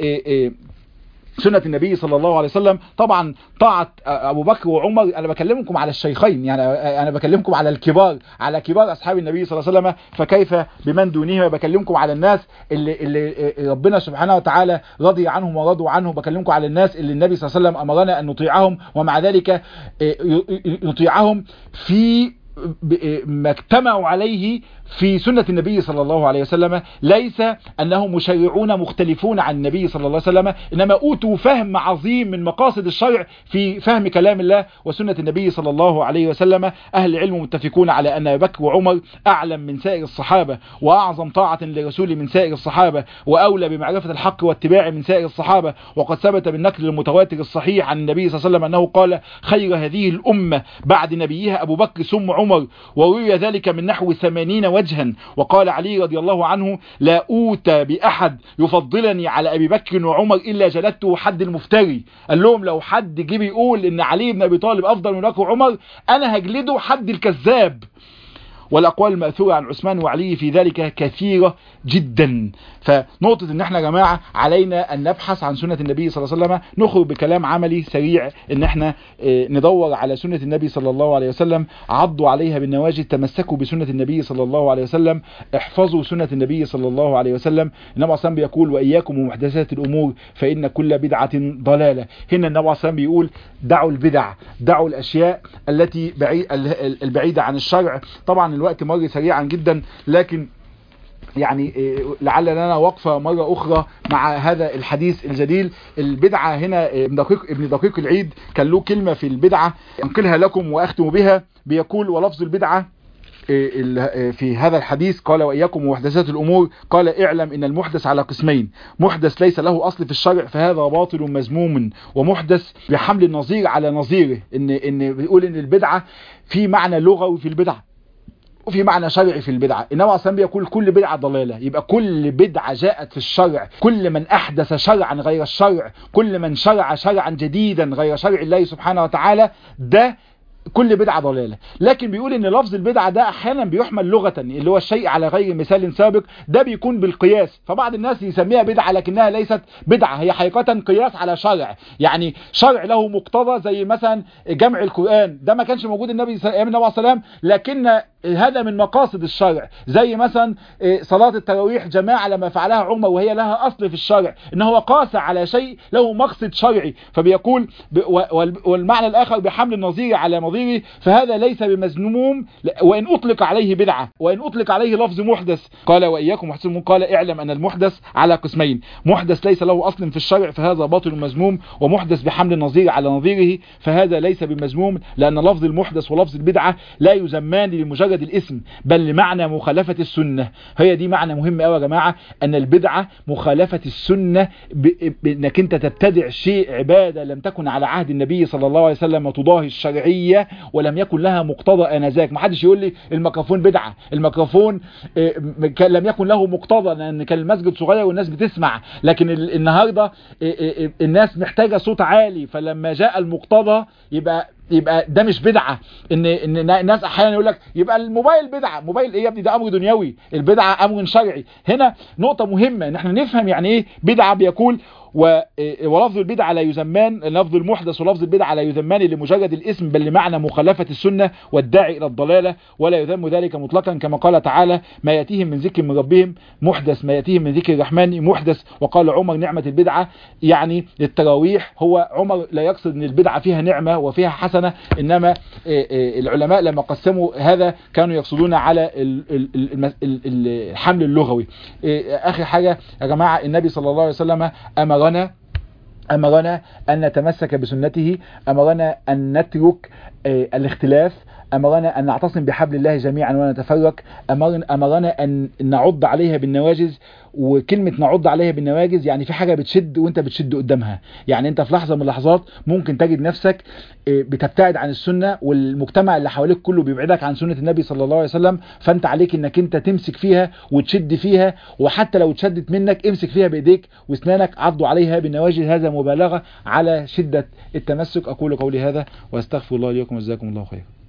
سنة النبي صلى الله عليه وسلم. طبعا طاعة أبو بكر وعمر، أنا بكلمكم على الشيخين، يعني أنا بكلمكم على الكبار، على كبار أصحاب النبي صلى الله عليه وسلم، فكيف بمن دونهم؟ بكلمكم على الناس اللي ربنا سبحانه وتعالى رضي عنهم ورضوا عنه، بكلمكم على الناس اللي النبي صلى الله عليه وسلم أمرنا أن نطيعهم، ومع ذلك نطيعهم في ما اجتمعوا عليه في سنة النبي صلى الله عليه وسلم. ليس أنهم مشرعون مختلفون عن النبي صلى الله عليه وسلم، إنما أوتوا فهم عظيم من مقاصد الشرع في فهم كلام الله وسنة النبي صلى الله عليه وسلم. أهل العلم متفقون على أن أبي بكر وعمر أعلم من سائر الصحابة، وأعظم طاعة لرسول من سائر الصحابة، وأولى بمعرفة الحق واتباعه من سائر الصحابة. وقد ثبت بالنقل المتواتر الصحيح عن النبي صلى الله عليه وسلم أنه قال خير هذه الأمة بعد نبيها أبو بكر ثم عمر، وروي ذلك من نحو 80 وجها. وقال علي رضي الله عنه لا أوتى بأحد يفضلني على أبي بكر وعمر إلا جلدته حد المفتري. قال لهم لو حد جه بيقول إن علي بن أبي طالب أفضل من بكر وعمر أنا هجلده حد الكذاب. والأقوال المأثورة عن عثمان وعلي في ذلك كثيرة جدا. فنقطة ان احنا يا جماعة علينا ان نبحث عن سنة النبي صلى الله عليه وسلم. نخرج بكلام عملي سريع ان احنا ندور على سنة النبي صلى الله عليه وسلم، عضوا عليها بالنواجذ، تمسكوا بسنة النبي صلى الله عليه وسلم، احفظوا سنة النبي صلى الله عليه وسلم. النبي صلى الله بيقول وإياكم ومحدثات الأمور فإن كل بدعة ضلالة. هنا النبي صلى الله بيقول دعوا البدع، دعوا الأشياء التي البعيدة عن الشرع. طبعا الوقت مر سريعا جدا، لكن يعني لعلنا وقفة مرة أخرى مع هذا الحديث الجليل. البدعة هنا ابن دقيق العيد كان له كلمة في البدعة أنقلها لكم وأختم بها، بيقول: ولفظ البدعة في هذا الحديث قال: وإياكم ومحدثات الأمور، قال: اعلم إن المحدث على قسمين: محدث ليس له أصل في الشرع فهذا باطل مذموم، ومحدث بحمل النظير على نظيره. إن بيقول إن البدعة في معنى لغوي في البدعة وفي معنى شرعي في البدعة. إنما أصلا بيقول كل بدعة ضلالة، يبقى كل بدعة جاءت في الشرع، كل من أحدث شرعا غير الشرع، كل من شرع شرعا جديدا غير شرع الله سبحانه وتعالى، ده كل بدعة ضلالة. لكن بيقول ان لفظ البدعة ده احيانا بيحمل لغة، اللي هو الشيء على غير مثال سابق، ده بيكون بالقياس. فبعض الناس يسميها بدعة لكنها ليست بدعة، هي حقيقة قياس على شرع، يعني شرع له مقتضى، زي مثلا جمع القرآن، ده ما كانش موجود النبي صلى الله عليه وسلم، لكن هذا من مقاصد الشرع. زي مثلا صلاة التراويح جماعة لما فعلها عمر وهي لها أصل في الشرع، إن هو قاس على شيء له مقصد شرعي. فبيقول والمعنى الآخر بحمل النظير على نظيره، فهذا ليس بمذموم وإن أطلق عليه بدعة، وإن أطلق عليه لفظ محدث. قال: وإياكم محدث الأمور، قال: اعلم أن المحدث على قسمين: محدث ليس له أصل في الشرع فهذا باطل مذموم، ومحدث بحمل النظير على نظيره فهذا ليس بمذموم، لأن لفظ المحدث ولفظ البدعة لا يذمان لمجرد الاسم بل لمعنى مخالفة السنة. هي دي معنى مهم قوي يا جماعة، ان البدعة مخالفة السنة، بانك انت تبتدع شيء عبادة لم تكن على عهد النبي صلى الله عليه وسلم وتضاهي الشرعية ولم يكن لها مقتضى انذاك. ما حدش يقول لي الميكروفون بدعة، الميكروفون لم يكن له مقتضى لان كان المسجد صغير والناس بتسمع، لكن النهاردة الناس محتاجة صوت عالي، فلما جاء المقتضى يبقى ده مش بدعة. ان الناس احيانا يقول لك يبقى الموبايل بدعة. موبايل ايه يا ابني؟ ده امر دنيوي، البدعة امر شرعي. هنا نقطة مهمة ان احنا نفهم يعني ايه بدعة. بيقول: ولفظ البدعة لا يذمان، لفظ المحدث ولفظ البدعة لا يذمان لمجرد الاسم بل لمعنى مخالفة السنة والداعي الى الضلالة، ولا يذم ذلك مطلقا، كما قال تعالى: ما يأتيهم من ذكر من ربهم محدث، ما يأتيهم من ذكر الرحمن محدث. وقال عمر: نعمة البدعة، يعني للتراويح. هو عمر لا يقصد ان البدعة فيها نعمة وفيها حسنة، انما العلماء لما قسموا هذا كانوا يقصدون على الحمل اللغوي. اخر حاجة يا جماعة، النبي صلى الله عليه وسلم أمرنا أن نتمسك بسنته، أمرنا أن نترك الاختلاف، أمرنا أن نعتصم بحبل الله جميعا ولا نتفرق، أمرنا أن نعض عليها بالنواجذ. وكلمة نعض عليها بالنواجذ يعني في حاجة بتشد وانت بتشد قدامها، يعني انت في لحظة من اللحظات ممكن تجد نفسك بتبتعد عن السنة والمجتمع اللي حواليك كله بيبعدك عن سنة النبي صلى الله عليه وسلم، فانت عليك انك انت تمسك فيها وتشد فيها، وحتى لو اتشدت منك امسك فيها بايديك واسنانك، عضوا عليها بالنواجذ. هذا مبالغة على شدة التمسك. اقول قولي هذا واستغفر الله لي ولكم، جزاكم الله خيرا.